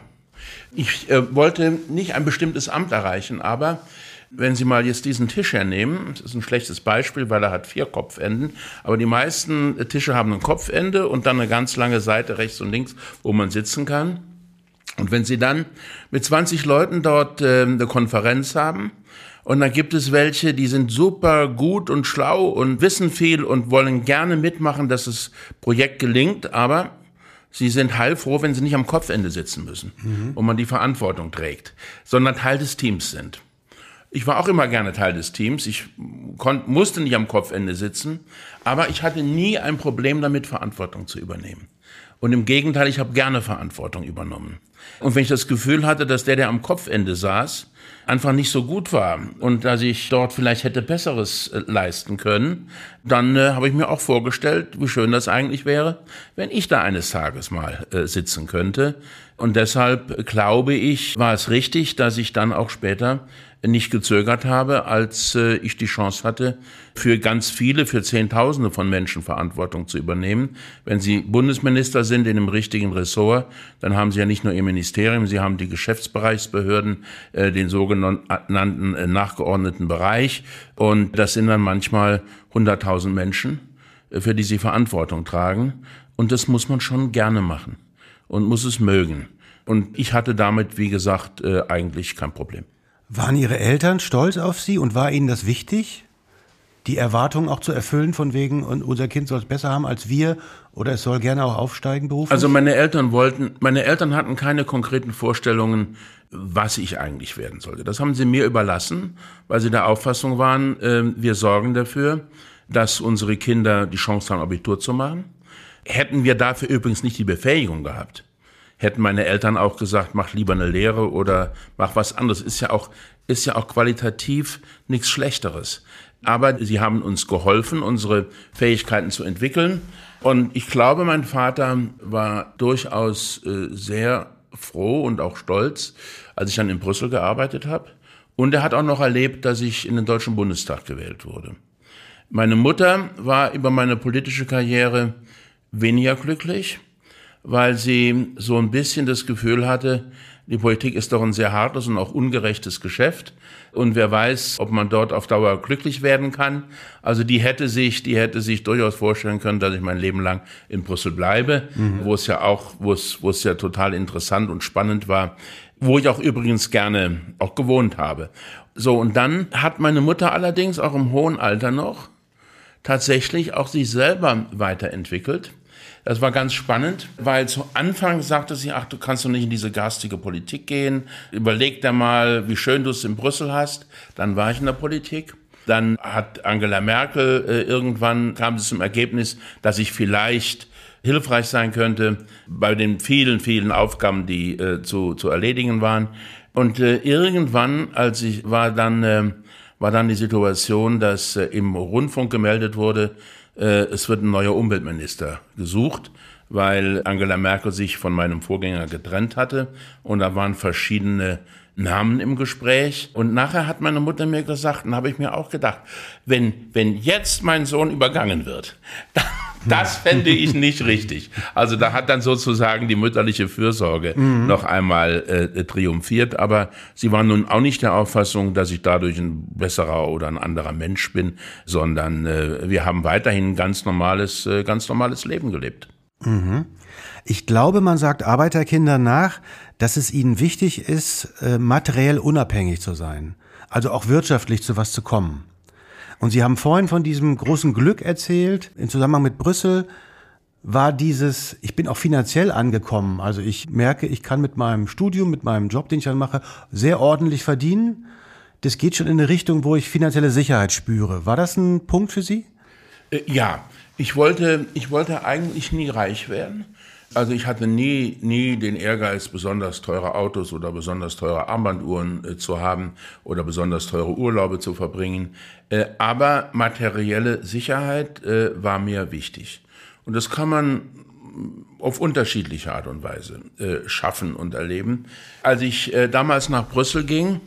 Ich wollte nicht ein bestimmtes Amt erreichen, aber wenn Sie mal jetzt diesen Tisch hernehmen, das ist ein schlechtes Beispiel, weil er hat 4 Kopfenden, aber die meisten Tische haben ein Kopfende und dann eine ganz lange Seite rechts und links, wo man sitzen kann. Und wenn Sie dann mit 20 Leuten dort eine Konferenz haben, und dann gibt es welche, die sind super gut und schlau und wissen viel und wollen gerne mitmachen, dass das Projekt gelingt, aber sie sind heilfroh, wenn sie nicht am Kopfende sitzen müssen, wo man die Verantwortung trägt, sondern Teil des Teams sind. Ich war auch immer gerne Teil des Teams. Ich musste nicht am Kopfende sitzen, aber ich hatte nie ein Problem damit, Verantwortung zu übernehmen. Und im Gegenteil, ich habe gerne Verantwortung übernommen. Und wenn ich das Gefühl hatte, dass der am Kopfende saß, einfach nicht so gut war und dass ich dort vielleicht hätte Besseres leisten können, dann habe ich mir auch vorgestellt, wie schön das eigentlich wäre, wenn ich da eines Tages mal sitzen könnte. Und deshalb glaube ich, war es richtig, dass ich dann auch später nicht gezögert habe, als ich die Chance hatte, für ganz viele, für Zehntausende von Menschen Verantwortung zu übernehmen. Wenn Sie Bundesminister sind in einem richtigen Ressort, dann haben Sie ja nicht nur Ihr Ministerium, Sie haben die Geschäftsbereichsbehörden, den sogenannten nachgeordneten Bereich. Und das sind dann manchmal 100.000 Menschen, für die Sie Verantwortung tragen. Und das muss man schon gerne machen und muss es mögen. Und ich hatte damit, wie gesagt, eigentlich kein Problem. Waren Ihre Eltern stolz auf Sie und war Ihnen das wichtig, die Erwartungen auch zu erfüllen, von wegen, unser Kind soll es besser haben als wir oder es soll gerne auch aufsteigen beruflich? Also meine Eltern hatten keine konkreten Vorstellungen, was ich eigentlich werden sollte. Das haben sie mir überlassen, weil sie der Auffassung waren, wir sorgen dafür, dass unsere Kinder die Chance haben, Abitur zu machen. Hätten wir dafür übrigens nicht die Befähigung gehabt, hätten meine Eltern auch gesagt, mach lieber eine Lehre oder mach was anderes. Ist ja auch qualitativ nichts Schlechteres. Aber sie haben uns geholfen, unsere Fähigkeiten zu entwickeln. Und ich glaube, mein Vater war durchaus sehr froh und auch stolz, als ich dann in Brüssel gearbeitet habe. Und er hat auch noch erlebt, dass ich in den Deutschen Bundestag gewählt wurde. Meine Mutter war über meine politische Karriere weniger glücklich, weil sie so ein bisschen das Gefühl hatte, die Politik ist doch ein sehr hartes und auch ungerechtes Geschäft. Und wer weiß, ob man dort auf Dauer glücklich werden kann. Also die hätte sich durchaus vorstellen können, dass ich mein Leben lang in Brüssel bleibe, wo es ja total interessant und spannend war, wo ich auch übrigens gerne auch gewohnt habe. So, und dann hat meine Mutter allerdings auch im hohen Alter noch tatsächlich auch sich selber weiterentwickelt. Das war ganz spannend, weil zu Anfang sagte sie, ach, du kannst doch nicht in diese garstige Politik gehen. Überleg dir mal, wie schön du es in Brüssel hast. Dann war ich in der Politik. Dann hat Angela Merkel irgendwann kam es zum Ergebnis, dass ich vielleicht hilfreich sein könnte bei den vielen, vielen Aufgaben, die zu erledigen waren. Und irgendwann, war dann die Situation, dass im Rundfunk gemeldet wurde, es wird ein neuer Umweltminister gesucht, weil Angela Merkel sich von meinem Vorgänger getrennt hatte. Und da waren verschiedene Namen im Gespräch. Und nachher hat meine Mutter mir gesagt, und habe ich mir auch gedacht, wenn jetzt mein Sohn übergangen wird, das fände ich nicht richtig. Also da hat dann sozusagen die mütterliche Fürsorge noch einmal triumphiert. Aber sie war nun auch nicht der Auffassung, dass ich dadurch ein besserer oder ein anderer Mensch bin, sondern wir haben weiterhin ein ganz normales Leben gelebt. Mhm. Ich glaube, man sagt Arbeiterkindern nach, dass es ihnen wichtig ist, materiell unabhängig zu sein. Also auch wirtschaftlich zu was zu kommen. Und Sie haben vorhin von diesem großen Glück erzählt. Im Zusammenhang mit Brüssel war dieses, ich bin auch finanziell angekommen. Also ich merke, ich kann mit meinem Studium, mit meinem Job, den ich dann mache, sehr ordentlich verdienen. Das geht schon in eine Richtung, wo ich finanzielle Sicherheit spüre. War das ein Punkt für Sie? Ja, ich wollte eigentlich nie reich werden. Also ich hatte nie den Ehrgeiz, besonders teure Autos oder besonders teure Armbanduhren zu haben oder besonders teure Urlaube zu verbringen. Aber materielle Sicherheit war mir wichtig. Und das kann man auf unterschiedliche Art und Weise schaffen und erleben. Als ich damals nach Brüssel ging,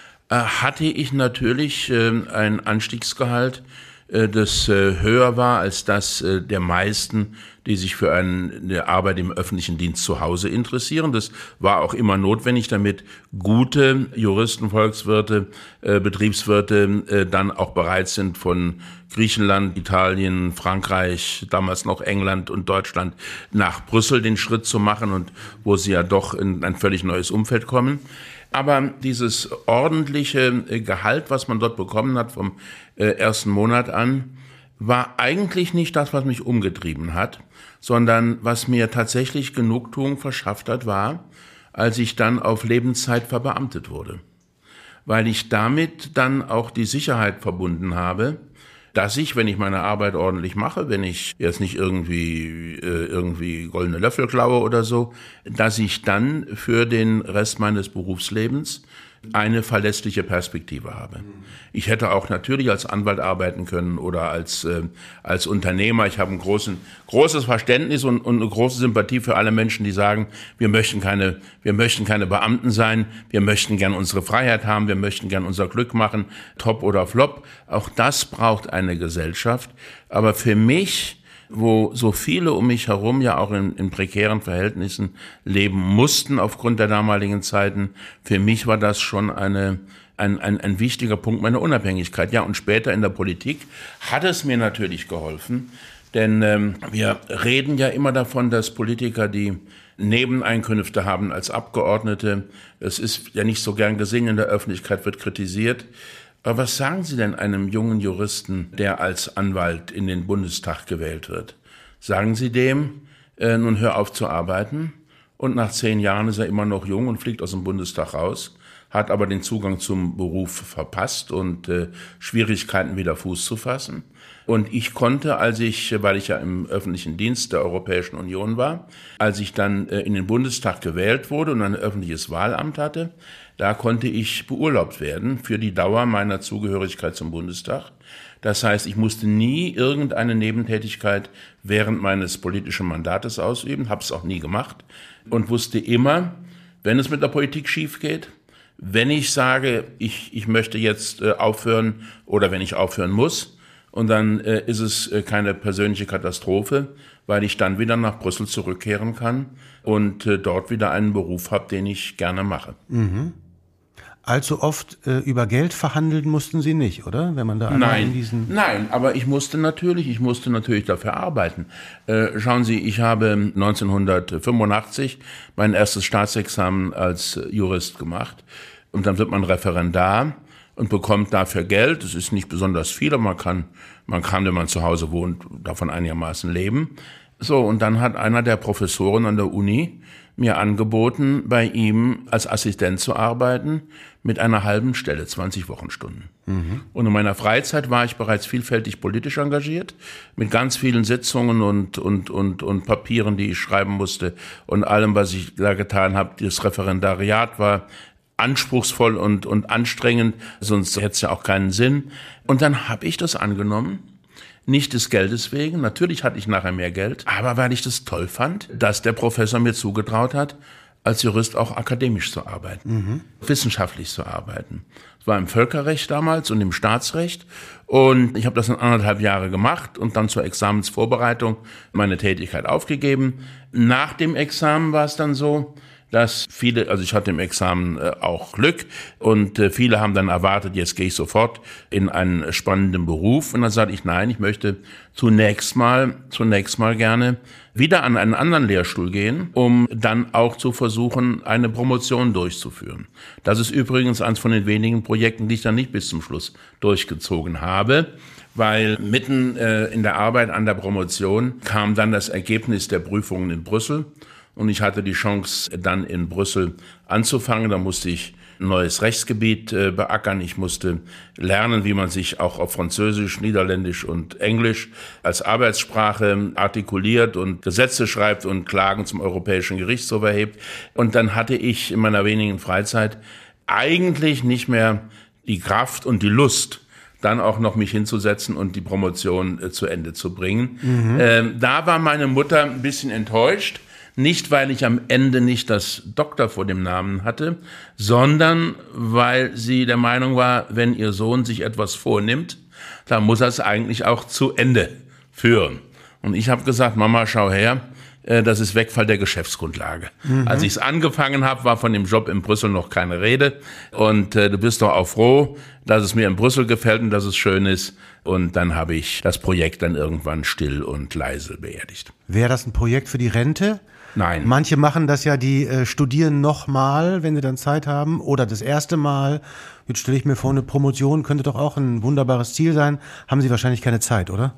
hatte ich natürlich ein Anstiegsgehalt, das höher war als das der meisten, die sich für eine Arbeit im öffentlichen Dienst zu Hause interessieren. Das war auch immer notwendig, damit gute Juristen, Volkswirte, Betriebswirte dann auch bereit sind, von Griechenland, Italien, Frankreich, damals noch England und Deutschland nach Brüssel den Schritt zu machen und wo sie ja doch in ein völlig neues Umfeld kommen. Aber dieses ordentliche Gehalt, was man dort bekommen hat vom ersten Monat an, war eigentlich nicht das, was mich umgetrieben hat, sondern was mir tatsächlich Genugtuung verschafft hat, war, als ich dann auf Lebenszeit verbeamtet wurde. Weil ich damit dann auch die Sicherheit verbunden habe, dass ich, wenn ich meine Arbeit ordentlich mache, wenn ich jetzt nicht irgendwie goldene Löffel klaue oder so, dass ich dann für den Rest meines Berufslebens eine verlässliche Perspektive habe. Ich hätte auch natürlich als Anwalt arbeiten können oder als Unternehmer. Ich habe ein großes Verständnis und eine große Sympathie für alle Menschen, die sagen, wir möchten keine Beamten sein, wir möchten gern unsere Freiheit haben, wir möchten gern unser Glück machen, top oder flop. Auch das braucht eine Gesellschaft. Aber für mich, wo so viele um mich herum ja auch in prekären Verhältnissen leben mussten aufgrund der damaligen Zeiten, für mich war das schon ein wichtiger Punkt meiner Unabhängigkeit. Ja, und später in der Politik hat es mir natürlich geholfen, denn wir reden ja immer davon, dass Politiker, die Nebeneinkünfte haben als Abgeordnete, es ist ja nicht so gern gesehen in der Öffentlichkeit, wird kritisiert. Aber was sagen Sie denn einem jungen Juristen, der als Anwalt in den Bundestag gewählt wird? Sagen Sie dem, nun hör auf zu arbeiten, und nach 10 Jahren ist er immer noch jung und fliegt aus dem Bundestag raus, hat aber den Zugang zum Beruf verpasst und Schwierigkeiten wieder Fuß zu fassen. Und ich konnte, weil ich ja im öffentlichen Dienst der Europäischen Union war, als ich dann in den Bundestag gewählt wurde und ein öffentliches Wahlamt hatte, da konnte ich beurlaubt werden für die Dauer meiner Zugehörigkeit zum Bundestag. Das heißt, ich musste nie irgendeine Nebentätigkeit während meines politischen Mandates ausüben, habe es auch nie gemacht und wusste immer, wenn es mit der Politik schief geht, wenn ich sage, ich möchte jetzt aufhören oder wenn ich aufhören muss, und dann ist es keine persönliche Katastrophe, weil ich dann wieder nach Brüssel zurückkehren kann und dort wieder einen Beruf habe, den ich gerne mache. Mhm. allzu oft über Geld verhandeln mussten Sie nicht, oder? Wenn man da Nein, aber ich musste natürlich dafür arbeiten. Schauen Sie, ich habe 1985 mein erstes Staatsexamen als Jurist gemacht und dann wird man Referendar und bekommt dafür Geld. Es ist nicht besonders viel, aber man kann, wenn man zu Hause wohnt, davon einigermaßen leben. So, und dann hat einer der Professoren an der Uni mir angeboten, bei ihm als Assistent zu arbeiten mit einer halben Stelle, 20 Wochenstunden. Und in meiner Freizeit war ich bereits vielfältig politisch engagiert, mit ganz vielen Sitzungen und Papieren, die ich schreiben musste und allem, was ich da getan habe. Das Referendariat war anspruchsvoll und anstrengend, sonst hätte es ja auch keinen Sinn. Und dann habe ich das angenommen. Nicht des Geldes wegen, natürlich hatte ich nachher mehr Geld, aber weil ich das toll fand, dass der Professor mir zugetraut hat, als Jurist auch akademisch zu arbeiten, wissenschaftlich zu arbeiten. Es war im Völkerrecht damals und im Staatsrecht und ich habe das dann 1,5 Jahre gemacht und dann zur Examensvorbereitung meine Tätigkeit aufgegeben. Nach dem Examen war es dann so, dass viele, also ich hatte im Examen auch Glück und viele haben dann erwartet, jetzt gehe ich sofort in einen spannenden Beruf. Und dann sagte ich, nein, ich möchte zunächst mal gerne wieder an einen anderen Lehrstuhl gehen, um dann auch zu versuchen, eine Promotion durchzuführen. Das ist übrigens eines von den wenigen Projekten, die ich dann nicht bis zum Schluss durchgezogen habe. Weil mitten in der Arbeit an der Promotion kam dann das Ergebnis der Prüfungen in Brüssel. Und ich hatte die Chance, dann in Brüssel anzufangen. Da musste ich ein neues Rechtsgebiet beackern. Ich musste lernen, wie man sich auch auf Französisch, Niederländisch und Englisch als Arbeitssprache artikuliert und Gesetze schreibt und Klagen zum Europäischen Gerichtshof erhebt. Und dann hatte ich in meiner wenigen Freizeit eigentlich nicht mehr die Kraft und die Lust, dann auch noch mich hinzusetzen und die Promotion zu Ende zu bringen. Da war meine Mutter ein bisschen enttäuscht. Nicht, weil ich am Ende nicht das Doktor vor dem Namen hatte, sondern weil sie der Meinung war, wenn ihr Sohn sich etwas vornimmt, dann muss er es eigentlich auch zu Ende führen. Und ich habe gesagt, Mama, schau her, das ist Wegfall der Geschäftsgrundlage. Als ich es angefangen habe, war von dem Job in Brüssel noch keine Rede. Und du bist doch auch froh, dass es mir in Brüssel gefällt und dass es schön ist. Und dann habe ich das Projekt dann irgendwann still und leise beerdigt. Wäre das ein Projekt für die Rente? Nein. Manche machen das ja, die studieren nochmal, wenn sie dann Zeit haben, oder das erste Mal. Jetzt stelle ich mir vor, eine Promotion könnte doch auch ein wunderbares Ziel sein. Haben Sie wahrscheinlich keine Zeit, oder?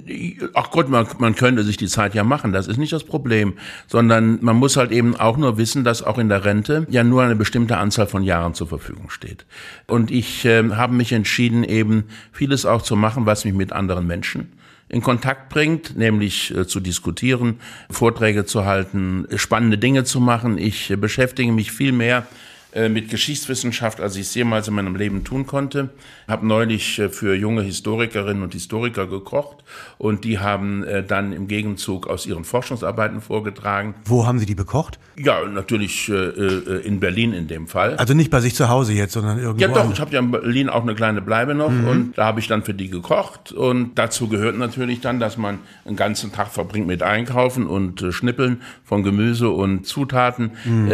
Ach Gott, man könnte sich die Zeit ja machen, das ist nicht das Problem. Sondern man muss halt eben auch nur wissen, dass auch in der Rente ja nur eine bestimmte Anzahl von Jahren zur Verfügung steht. Und ich habe mich entschieden, eben vieles auch zu machen, was mich mit anderen Menschen in Kontakt bringt, nämlich zu diskutieren, Vorträge zu halten, spannende Dinge zu machen. Ich beschäftige mich viel mehr mit Geschichtswissenschaft, als ich es jemals in meinem Leben tun konnte. Habe neulich für junge Historikerinnen und Historiker gekocht und die haben dann im Gegenzug aus ihren Forschungsarbeiten vorgetragen. Wo haben Sie die bekocht? Ja, natürlich in Berlin in dem Fall. Also nicht bei sich zu Hause jetzt, sondern irgendwo. Ja doch, ich habe ja in Berlin auch eine kleine Bleibe noch und da habe ich dann für die gekocht und dazu gehört natürlich dann, dass man einen ganzen Tag verbringt mit Einkaufen und Schnippeln von Gemüse und Zutaten.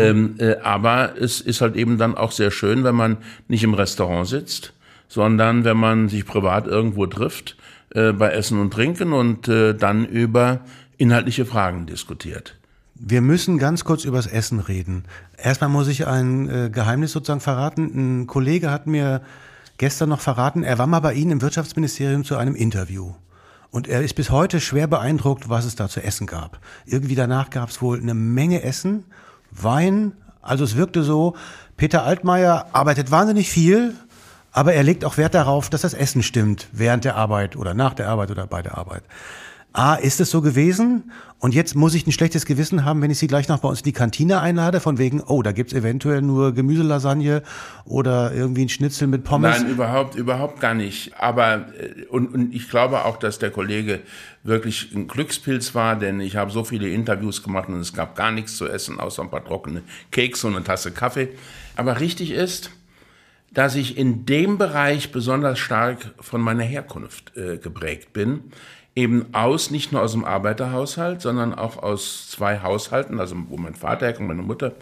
Aber es ist halt eben dann auch sehr schön, wenn man nicht im Restaurant sitzt, sondern wenn man sich privat irgendwo trifft, bei Essen und Trinken und dann über inhaltliche Fragen diskutiert. Wir müssen ganz kurz übers Essen reden. Erstmal muss ich ein Geheimnis sozusagen verraten. Ein Kollege hat mir gestern noch verraten, er war mal bei Ihnen im Wirtschaftsministerium zu einem Interview. Und er ist bis heute schwer beeindruckt, was es da zu essen gab. Irgendwie danach gab es wohl eine Menge Essen, Wein. Also es wirkte so, Peter Altmaier arbeitet wahnsinnig viel, aber er legt auch Wert darauf, dass das Essen stimmt, während der Arbeit oder nach der Arbeit oder bei der Arbeit. Ist es so gewesen? Und jetzt muss ich ein schlechtes Gewissen haben, wenn ich Sie gleich noch bei uns in die Kantine einlade, von wegen, da gibt's eventuell nur Gemüselasagne oder irgendwie ein Schnitzel mit Pommes. Nein, überhaupt gar nicht. Aber, und ich glaube auch, dass der Kollege wirklich ein Glückspilz war, denn ich habe so viele Interviews gemacht und es gab gar nichts zu essen, außer ein paar trockene Kekse und eine Tasse Kaffee. Aber richtig ist, dass ich in dem Bereich besonders stark von meiner Herkunft geprägt bin. Eben nicht nur aus dem Arbeiterhaushalt, sondern auch aus 2 Haushalten, also wo mein Vater herkommt, meine Mutter,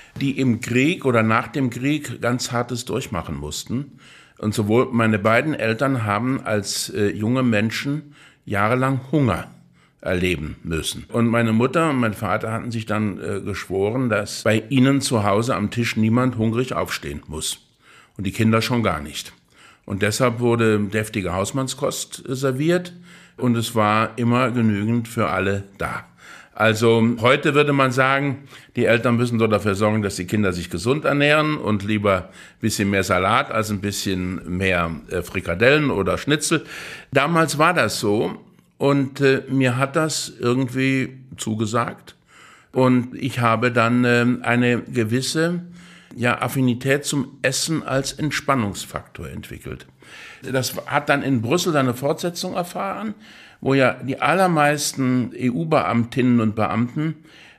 die im Krieg oder nach dem Krieg ganz Hartes durchmachen mussten. Und sowohl meine beiden Eltern haben als junge Menschen jahrelang Hunger erleben müssen. Und meine Mutter und mein Vater hatten sich dann geschworen, dass bei ihnen zu Hause am Tisch niemand hungrig aufstehen muss. Und die Kinder schon gar nicht. Und deshalb wurde deftige Hausmannskost serviert und es war immer genügend für alle da. Also heute würde man sagen, die Eltern müssen doch dafür sorgen, dass die Kinder sich gesund ernähren und lieber ein bisschen mehr Salat als ein bisschen mehr Frikadellen oder Schnitzel. Damals war das so und mir hat das irgendwie zugesagt und ich habe dann eine gewisse Affinität zum Essen als Entspannungsfaktor entwickelt. Das hat dann in Brüssel seine Fortsetzung erfahren, wo ja die allermeisten EU-Beamtinnen und Beamten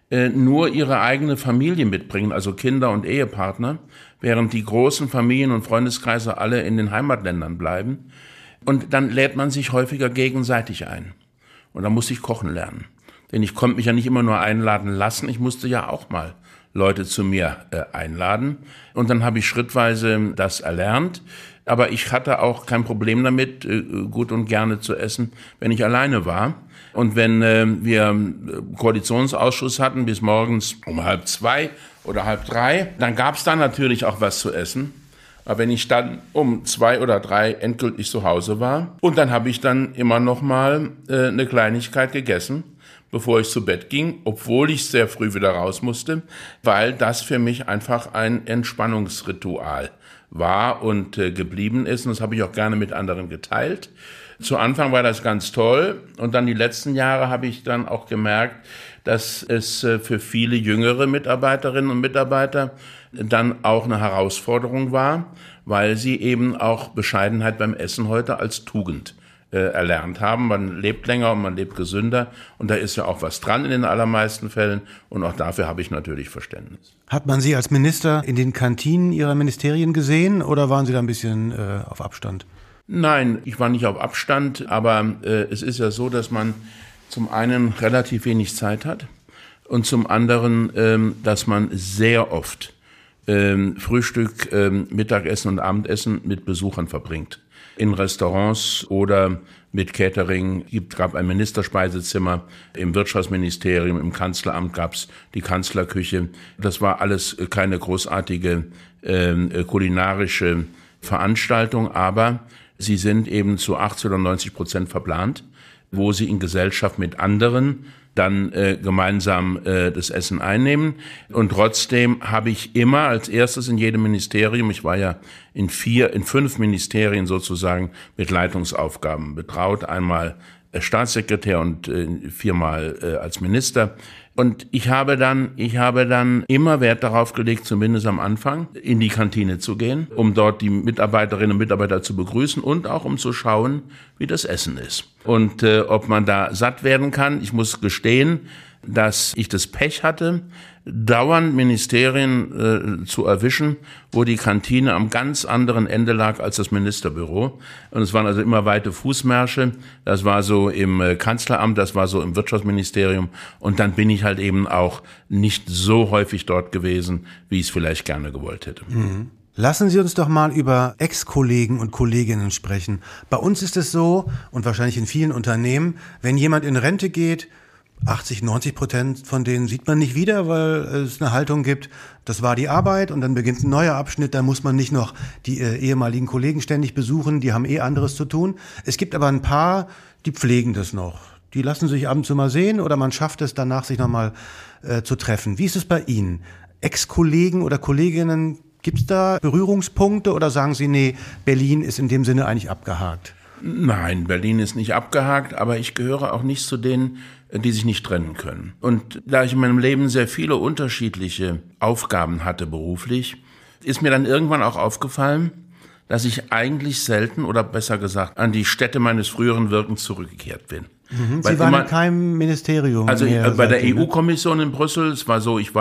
nur ihre eigene Familie mitbringen, also Kinder und Ehepartner, während die großen Familien- und Freundeskreise alle in den Heimatländern bleiben. Und dann lädt man sich häufiger gegenseitig ein. Und da muss ich kochen lernen. Denn ich konnte mich ja nicht immer nur einladen lassen, ich musste ja auch mal Leute zu mir einladen. Und dann habe ich schrittweise das erlernt. Aber ich hatte auch kein Problem damit, gut und gerne zu essen, wenn ich alleine war. Und wenn wir Koalitionsausschuss hatten bis morgens um 1:30 oder 1:30, dann gab es da natürlich auch was zu essen. Aber wenn ich dann um 2 oder 3 endgültig zu Hause war und dann habe ich dann immer noch mal eine Kleinigkeit gegessen, bevor ich zu Bett ging, obwohl ich sehr früh wieder raus musste, weil das für mich einfach ein Entspannungsritual war und geblieben ist. Und das habe ich auch gerne mit anderen geteilt. Zu Anfang war das ganz toll. Und dann die letzten Jahre habe ich dann auch gemerkt, dass es für viele jüngere Mitarbeiterinnen und Mitarbeiter dann auch eine Herausforderung war, weil sie eben auch Bescheidenheit beim Essen heute als Tugend erlernt haben. Man lebt länger und man lebt gesünder und da ist ja auch was dran in den allermeisten Fällen und auch dafür habe ich natürlich Verständnis. Hat man Sie als Minister in den Kantinen Ihrer Ministerien gesehen oder waren Sie da ein bisschen auf Abstand? Nein, ich war nicht auf Abstand, aber es ist ja so, dass man zum einen relativ wenig Zeit hat und zum anderen, dass man sehr oft Frühstück, Mittagessen und Abendessen mit Besuchern verbringt. In Restaurants oder mit Catering. Es gab ein Ministerspeisezimmer, im Wirtschaftsministerium, im Kanzleramt gab es die Kanzlerküche. Das war alles keine großartige kulinarische Veranstaltung, aber sie sind eben zu 80 oder 90% verplant, wo sie in Gesellschaft mit anderen dann gemeinsam das Essen einnehmen. Und trotzdem habe ich immer als erstes in jedem Ministerium, ich war ja in 5 Ministerien sozusagen mit Leitungsaufgaben betraut, einmal Staatssekretär und 4-mal als Minister. Und ich habe dann immer Wert darauf gelegt, zumindest am Anfang, in die Kantine zu gehen, um dort die Mitarbeiterinnen und Mitarbeiter zu begrüßen und auch um zu schauen, wie das Essen ist. Und ob man da satt werden kann. Ich muss gestehen, dass ich das Pech hatte, dauernd Ministerien zu erwischen, wo die Kantine am ganz anderen Ende lag als das Ministerbüro. Und es waren also immer weite Fußmärsche. Das war so im Kanzleramt, das war so im Wirtschaftsministerium. Und dann bin ich halt eben auch nicht so häufig dort gewesen, wie ich es vielleicht gerne gewollt hätte. Mhm. Lassen Sie uns doch mal über Ex-Kollegen und Kolleginnen sprechen. Bei uns ist es so, und wahrscheinlich in vielen Unternehmen, wenn jemand in Rente geht, 80-90% von denen sieht man nicht wieder, weil es eine Haltung gibt, das war die Arbeit und dann beginnt ein neuer Abschnitt, da muss man nicht noch die ehemaligen Kollegen ständig besuchen, die haben anderes zu tun. Es gibt aber ein paar, die pflegen das noch. Die lassen sich ab und zu mal sehen oder man schafft es danach, sich nochmal zu treffen. Wie ist es bei Ihnen? Ex-Kollegen oder Kolleginnen, gibt es da Berührungspunkte oder sagen Sie, nee, Berlin ist in dem Sinne eigentlich abgehakt? Nein, Berlin ist nicht abgehakt, aber ich gehöre auch nicht zu denen, die sich nicht trennen können. Und da ich in meinem Leben sehr viele unterschiedliche Aufgaben hatte beruflich, ist mir dann irgendwann auch aufgefallen, dass ich eigentlich selten oder besser gesagt an die Stätte meines früheren Wirkens zurückgekehrt bin. Sie waren in keinem Ministerium. Also bei der EU-Kommission in Brüssel, es war so, ich war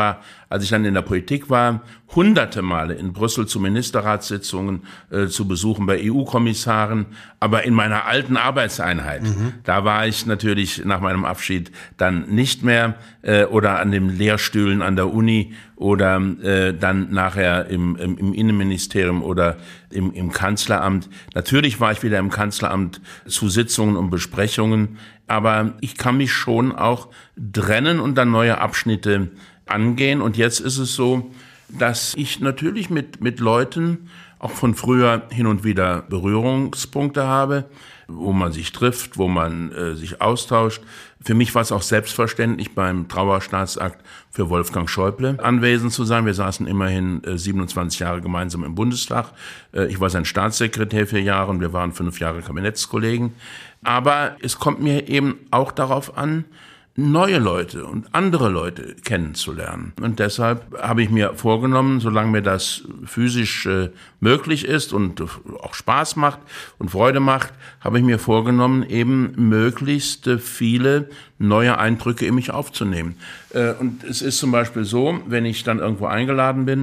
als ich dann in der Politik war, hunderte Male in Brüssel zu Ministerratssitzungen, zu Besuchen bei EU-Kommissaren, aber in meiner alten Arbeitseinheit, da war ich natürlich nach meinem Abschied dann nicht mehr oder an den Lehrstühlen an der Uni oder dann nachher im Innenministerium oder im Kanzleramt. Natürlich war ich wieder im Kanzleramt zu Sitzungen und Besprechungen, aber ich kann mich schon auch trennen und dann neue Abschnitte angehen. Und jetzt ist es so, dass ich natürlich mit Leuten auch von früher hin und wieder Berührungspunkte habe, wo man sich trifft, wo man sich austauscht. Für mich war es auch selbstverständlich, beim Trauerstaatsakt für Wolfgang Schäuble anwesend zu sein. Wir saßen immerhin 27 Jahre gemeinsam im Bundestag. Ich war sein Staatssekretär 4 Jahre und wir waren 5 Jahre Kabinettskollegen. Aber es kommt mir eben auch darauf an, neue Leute und andere Leute kennenzulernen. Und deshalb habe ich mir vorgenommen, solange mir das physisch möglich ist und auch Spaß macht und Freude macht, habe ich mir vorgenommen, eben möglichst viele neue Eindrücke in mich aufzunehmen. Und es ist zum Beispiel so, wenn ich dann irgendwo eingeladen bin,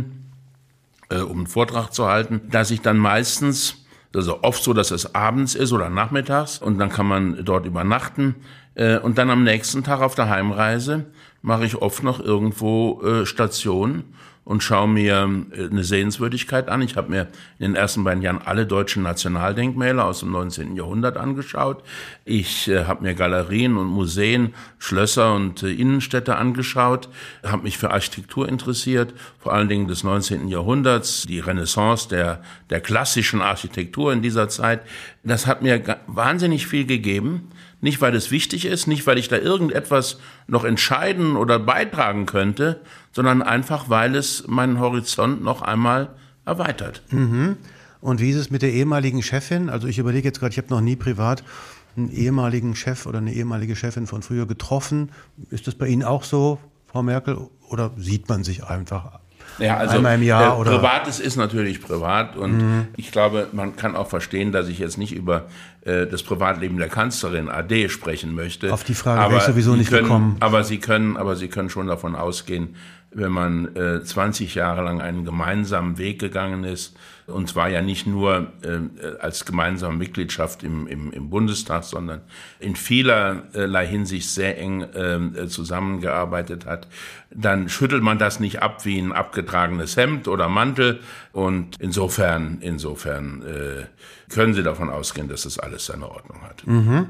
um einen Vortrag zu halten, dass ich dann meistens, also oft so, dass es abends ist oder nachmittags und dann kann man dort übernachten. Und dann am nächsten Tag auf der Heimreise mache ich oft noch irgendwo Station und schaue mir eine Sehenswürdigkeit an. Ich habe mir in den ersten beiden Jahren alle deutschen Nationaldenkmäler aus dem 19. Jahrhundert angeschaut. Ich habe mir Galerien und Museen, Schlösser und Innenstädte angeschaut, habe mich für Architektur interessiert, vor allen Dingen des 19. Jahrhunderts, die Renaissance der klassischen Architektur in dieser Zeit. Das hat mir wahnsinnig viel gegeben. Nicht, weil es wichtig ist, nicht, weil ich da irgendetwas noch entscheiden oder beitragen könnte, sondern einfach, weil es meinen Horizont noch einmal erweitert. Mhm. Und wie ist es mit der ehemaligen Chefin? Also ich überlege jetzt gerade, ich habe noch nie privat einen ehemaligen Chef oder eine ehemalige Chefin von früher getroffen. Ist das bei Ihnen auch so, Frau Merkel, oder sieht man sich einfach ja, also einmal im Jahr? Oder? Privates ist natürlich privat und ich glaube, man kann auch verstehen, dass ich jetzt nicht über das Privatleben der Kanzlerin AD sprechen möchte. Auf die Frage wäre ich sowieso nicht gekommen. Aber Sie können schon davon ausgehen, wenn man 20 Jahre lang einen gemeinsamen Weg gegangen ist, und zwar ja nicht nur als gemeinsame Mitgliedschaft im Bundestag, sondern in vielerlei Hinsicht sehr eng zusammengearbeitet hat, dann schüttelt man das nicht ab wie ein abgetragenes Hemd oder Mantel. Und insofern können Sie davon ausgehen, dass das alles seine Ordnung hat. Mhm.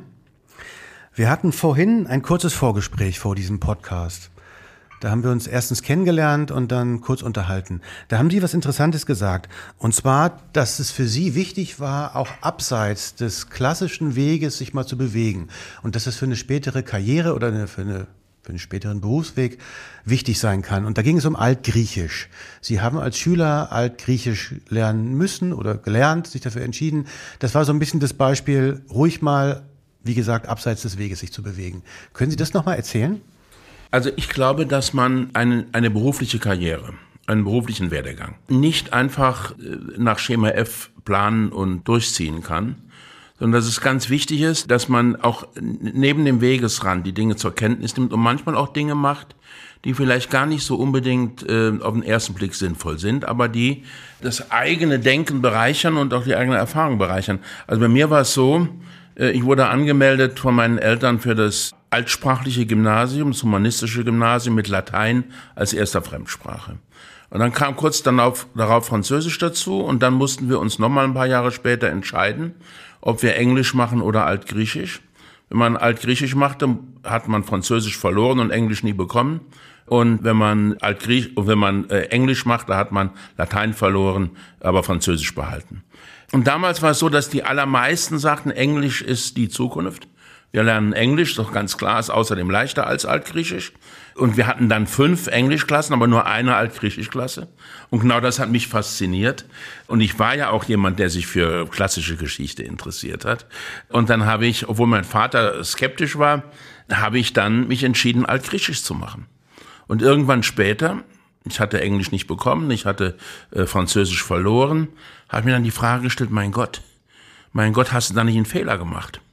Wir hatten vorhin ein kurzes Vorgespräch vor diesem Podcast. Da haben wir uns erstens kennengelernt und dann kurz unterhalten. Da haben Sie was Interessantes gesagt. Und zwar, dass es für Sie wichtig war, auch abseits des klassischen Weges sich mal zu bewegen. Und dass es für eine spätere Karriere oder für einen späteren Berufsweg wichtig sein kann. Und da ging es um Altgriechisch. Sie haben als Schüler Altgriechisch lernen müssen oder gelernt, sich dafür entschieden. Das war so ein bisschen das Beispiel, ruhig mal, wie gesagt, abseits des Weges sich zu bewegen. Können Sie das nochmal erzählen? Also ich glaube, dass man eine berufliche Karriere, einen beruflichen Werdegang nicht einfach nach Schema F planen und durchziehen kann, sondern dass es ganz wichtig ist, dass man auch neben dem Wegesrand die Dinge zur Kenntnis nimmt und manchmal auch Dinge macht, die vielleicht gar nicht so unbedingt auf den ersten Blick sinnvoll sind, aber die das eigene Denken bereichern und auch die eigene Erfahrung bereichern. Also bei mir war es so, ich wurde angemeldet von meinen Eltern für das altsprachliche Gymnasium, das humanistische Gymnasium mit Latein als erster Fremdsprache. Und dann kam kurz darauf Französisch dazu und dann mussten wir uns nochmal ein paar Jahre später entscheiden, ob wir Englisch machen oder Altgriechisch. Wenn man Altgriechisch machte, hat man Französisch verloren und Englisch nie bekommen. Und wenn man Englisch machte, hat man Latein verloren, aber Französisch behalten. Und damals war es so, dass die allermeisten sagten, Englisch ist die Zukunft. Wir lernen Englisch, doch ganz klar, ist außerdem leichter als Altgriechisch. Und wir hatten dann 5 Englischklassen, aber nur eine Altgriechischklasse. Und genau das hat mich fasziniert. Und ich war ja auch jemand, der sich für klassische Geschichte interessiert hat. Und dann habe ich, obwohl mein Vater skeptisch war, habe ich dann mich entschieden, Altgriechisch zu machen. Und irgendwann später, ich hatte Englisch nicht bekommen, ich hatte Französisch verloren, habe mir dann die Frage gestellt, mein Gott, hast du da nicht einen Fehler gemacht?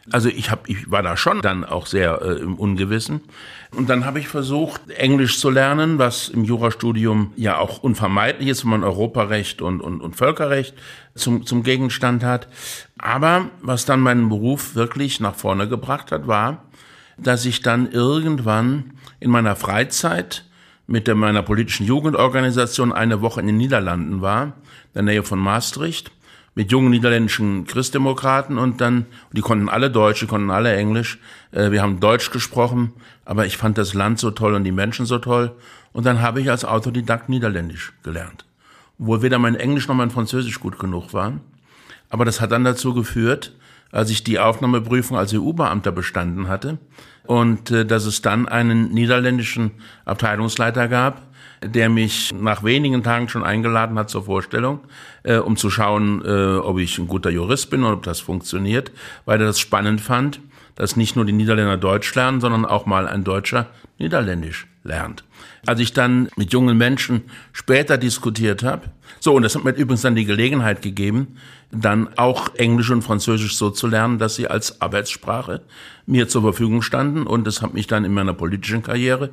Also ich war da schon dann auch sehr im Ungewissen. Und dann habe ich versucht, Englisch zu lernen, was im Jurastudium ja auch unvermeidlich ist, wenn man Europarecht und Völkerrecht zum Gegenstand hat. Aber was dann meinen Beruf wirklich nach vorne gebracht hat, war, dass ich dann irgendwann in meiner Freizeit mit meiner politischen Jugendorganisation eine Woche in den Niederlanden war, in der Nähe von Maastricht, mit jungen niederländischen Christdemokraten und die konnten alle Deutsch, die konnten alle Englisch. Wir haben Deutsch gesprochen, aber ich fand das Land so toll und die Menschen so toll. Und dann habe ich als Autodidakt Niederländisch gelernt. Obwohl weder mein Englisch noch mein Französisch gut genug waren. Aber das hat dann dazu geführt, als ich die Aufnahmeprüfung als EU-Beamter bestanden hatte und dass es dann einen niederländischen Abteilungsleiter gab, der mich nach wenigen Tagen schon eingeladen hat zur Vorstellung, um zu schauen, ob ich ein guter Jurist bin und ob das funktioniert, weil er das spannend fand, dass nicht nur die Niederländer Deutsch lernen, sondern auch mal ein Deutscher Niederländisch lernt. Als ich dann mit jungen Menschen später diskutiert habe, und das hat mir übrigens dann die Gelegenheit gegeben, dann auch Englisch und Französisch so zu lernen, dass sie als Arbeitssprache mir zur Verfügung standen. Und das hat mich dann in meiner politischen Karriere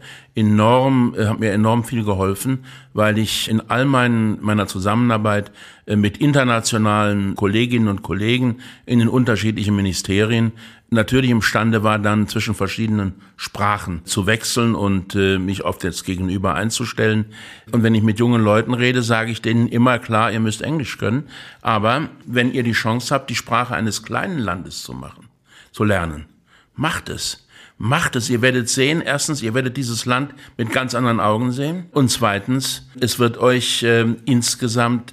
hat mir enorm viel geholfen, weil ich in all meiner Zusammenarbeit mit internationalen Kolleginnen und Kollegen in den unterschiedlichen Ministerien natürlich imstande war, dann zwischen verschiedenen Sprachen zu wechseln und mich auf das Gegenüber einzustellen. Und wenn ich mit jungen Leuten rede, sage ich denen immer klar, ihr müsst Englisch können. Aber wenn ihr die Chance habt, die Sprache eines kleinen Landes zu lernen, macht es. Macht es. Ihr werdet sehen, erstens, ihr werdet dieses Land mit ganz anderen Augen sehen. Und zweitens, es wird euch insgesamt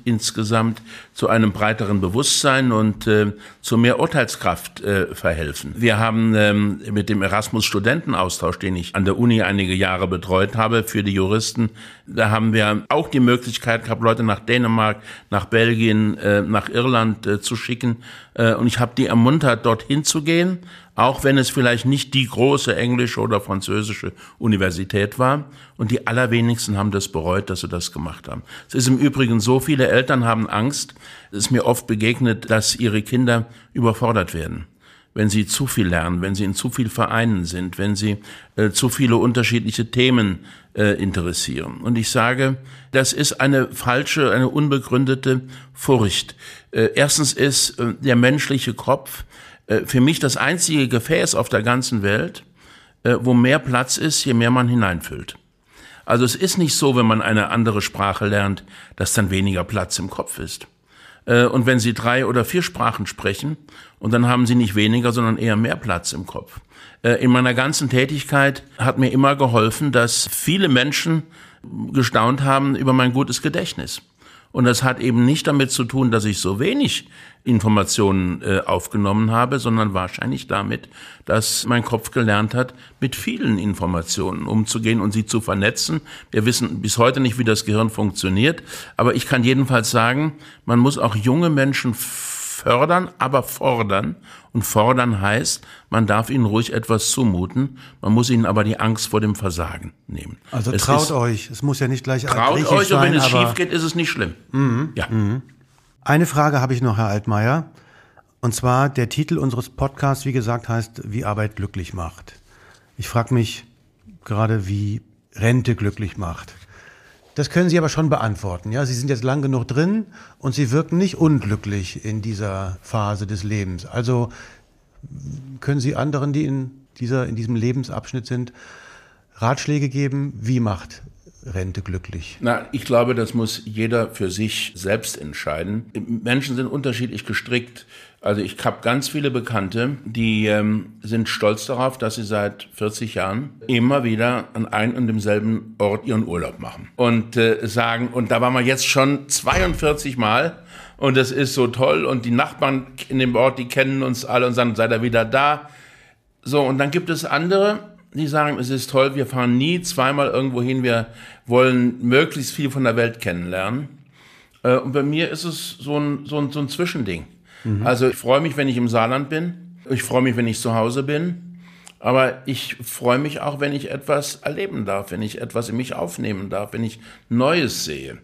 zu einem breiteren Bewusstsein und zu mehr Urteilskraft verhelfen. Wir haben mit dem Erasmus-Studentenaustausch, den ich an der Uni einige Jahre betreut habe für die Juristen, da haben wir auch die Möglichkeit gehabt, Leute nach Dänemark, nach Belgien, nach Irland zu schicken. Und ich habe die ermuntert, dorthin zu gehen, auch wenn es vielleicht nicht die große englische oder französische Universität war. Und die allerwenigsten haben das bereut, dass sie das gemacht haben. Es ist im Übrigen so, viele Eltern haben Angst, es ist mir oft begegnet, dass ihre Kinder überfordert werden, wenn sie zu viel lernen, wenn sie in zu vielen Vereinen sind, wenn sie zu viele unterschiedliche Themen interessieren. Und ich sage, das ist eine falsche, eine unbegründete Furcht. Erstens ist der menschliche Kopf für mich das einzige Gefäß auf der ganzen Welt, wo mehr Platz ist, je mehr man hineinfüllt. Also es ist nicht so, wenn man eine andere Sprache lernt, dass dann weniger Platz im Kopf ist. Und wenn Sie 3 oder 4 Sprachen sprechen, und dann haben Sie nicht weniger, sondern eher mehr Platz im Kopf. In meiner ganzen Tätigkeit hat mir immer geholfen, dass viele Menschen gestaunt haben über mein gutes Gedächtnis. Und das hat eben nicht damit zu tun, dass ich so wenig Informationen aufgenommen habe, sondern wahrscheinlich damit, dass mein Kopf gelernt hat, mit vielen Informationen umzugehen und sie zu vernetzen. Wir wissen bis heute nicht, wie das Gehirn funktioniert, aber ich kann jedenfalls sagen, man muss auch junge Menschen fördern, aber fordern. Und fordern heißt, man darf ihnen ruhig etwas zumuten, man muss ihnen aber die Angst vor dem Versagen nehmen. Also traut euch, es muss ja nicht gleich traut euch, sein, und wenn es schief geht, ist es nicht schlimm. Ja. Eine Frage habe ich noch, Herr Altmaier, und zwar der Titel unseres Podcasts, wie gesagt, heißt, wie Arbeit glücklich macht. Ich frage mich gerade, wie Rente glücklich macht. Das können Sie aber schon beantworten. Ja, Sie sind jetzt lang genug drin und Sie wirken nicht unglücklich in dieser Phase des Lebens. Also können Sie anderen, die in diesem Lebensabschnitt sind, Ratschläge geben, wie macht Rente glücklich? Ich glaube, das muss jeder für sich selbst entscheiden. Menschen sind unterschiedlich gestrickt. Also ich habe ganz viele Bekannte, die sind stolz darauf, dass sie seit 40 Jahren immer wieder an einem und demselben Ort ihren Urlaub machen. Und sagen, und da waren wir jetzt schon 42 Mal und das ist so toll und die Nachbarn in dem Ort, die kennen uns alle und sagen, seid ihr wieder da. So, und dann gibt es andere, die sagen, es ist toll, wir fahren nie zweimal irgendwo hin, wir wollen möglichst viel von der Welt kennenlernen. Und bei mir ist es so ein Zwischending. Also ich freue mich, wenn ich im Saarland bin. Ich freue mich, wenn ich zu Hause bin. Aber ich freue mich auch, wenn ich etwas erleben darf, wenn ich etwas in mich aufnehmen darf, wenn ich Neues sehe.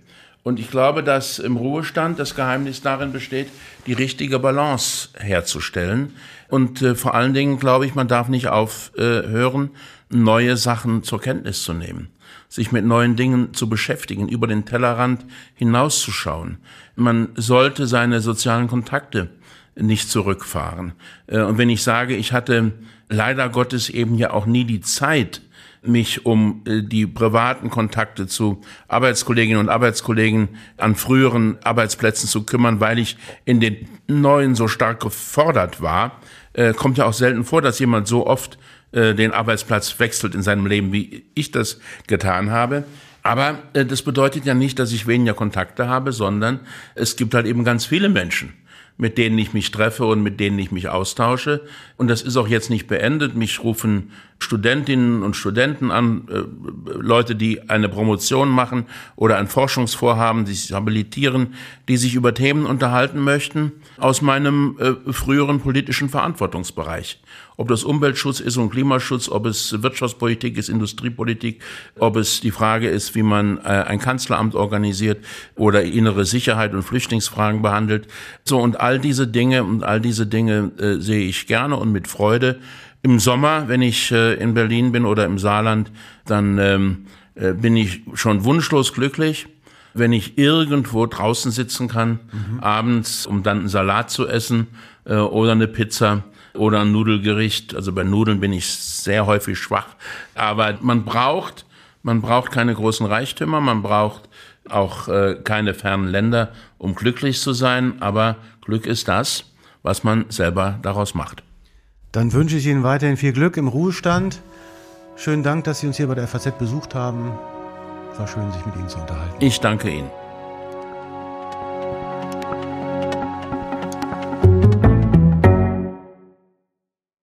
Und ich glaube, dass im Ruhestand das Geheimnis darin besteht, die richtige Balance herzustellen. Und vor allen Dingen, glaube ich, man darf nicht aufhören, neue Sachen zur Kenntnis zu nehmen, sich mit neuen Dingen zu beschäftigen, über den Tellerrand hinauszuschauen. Man sollte seine sozialen Kontakte nicht zurückfahren. Und wenn ich sage, ich hatte leider Gottes eben ja auch nie die Zeit, mich um die privaten Kontakte zu Arbeitskolleginnen und Arbeitskollegen an früheren Arbeitsplätzen zu kümmern, weil ich in den neuen so stark gefordert war, kommt ja auch selten vor, dass jemand so oft den Arbeitsplatz wechselt in seinem Leben, wie ich das getan habe. Aber das bedeutet ja nicht, dass ich weniger Kontakte habe, sondern es gibt halt eben ganz viele Menschen, mit denen ich mich treffe und mit denen ich mich austausche. Und das ist auch jetzt nicht beendet. Mich rufen Studentinnen und Studenten an, Leute, die eine Promotion machen oder ein Forschungsvorhaben, die sich habilitieren, die sich über Themen unterhalten möchten aus meinem früheren politischen Verantwortungsbereich. Ob das Umweltschutz ist und Klimaschutz, ob es Wirtschaftspolitik ist, Industriepolitik, ob es die Frage ist, wie man ein Kanzleramt organisiert oder innere Sicherheit und Flüchtlingsfragen behandelt. So, und all diese Dinge sehe ich gerne und mit Freude. Im Sommer, wenn ich in Berlin bin oder im Saarland, dann bin ich schon wunschlos glücklich, wenn ich irgendwo draußen sitzen kann, abends, um dann einen Salat zu essen oder eine Pizza oder ein Nudelgericht. Also bei Nudeln bin ich sehr häufig schwach. Aber man braucht keine großen Reichtümer, man braucht auch keine fernen Länder, um glücklich zu sein. Aber Glück ist das, was man selber daraus macht. Dann wünsche ich Ihnen weiterhin viel Glück im Ruhestand. Schönen Dank, dass Sie uns hier bei der FAZ besucht haben. War schön, sich mit Ihnen zu unterhalten. Ich danke Ihnen.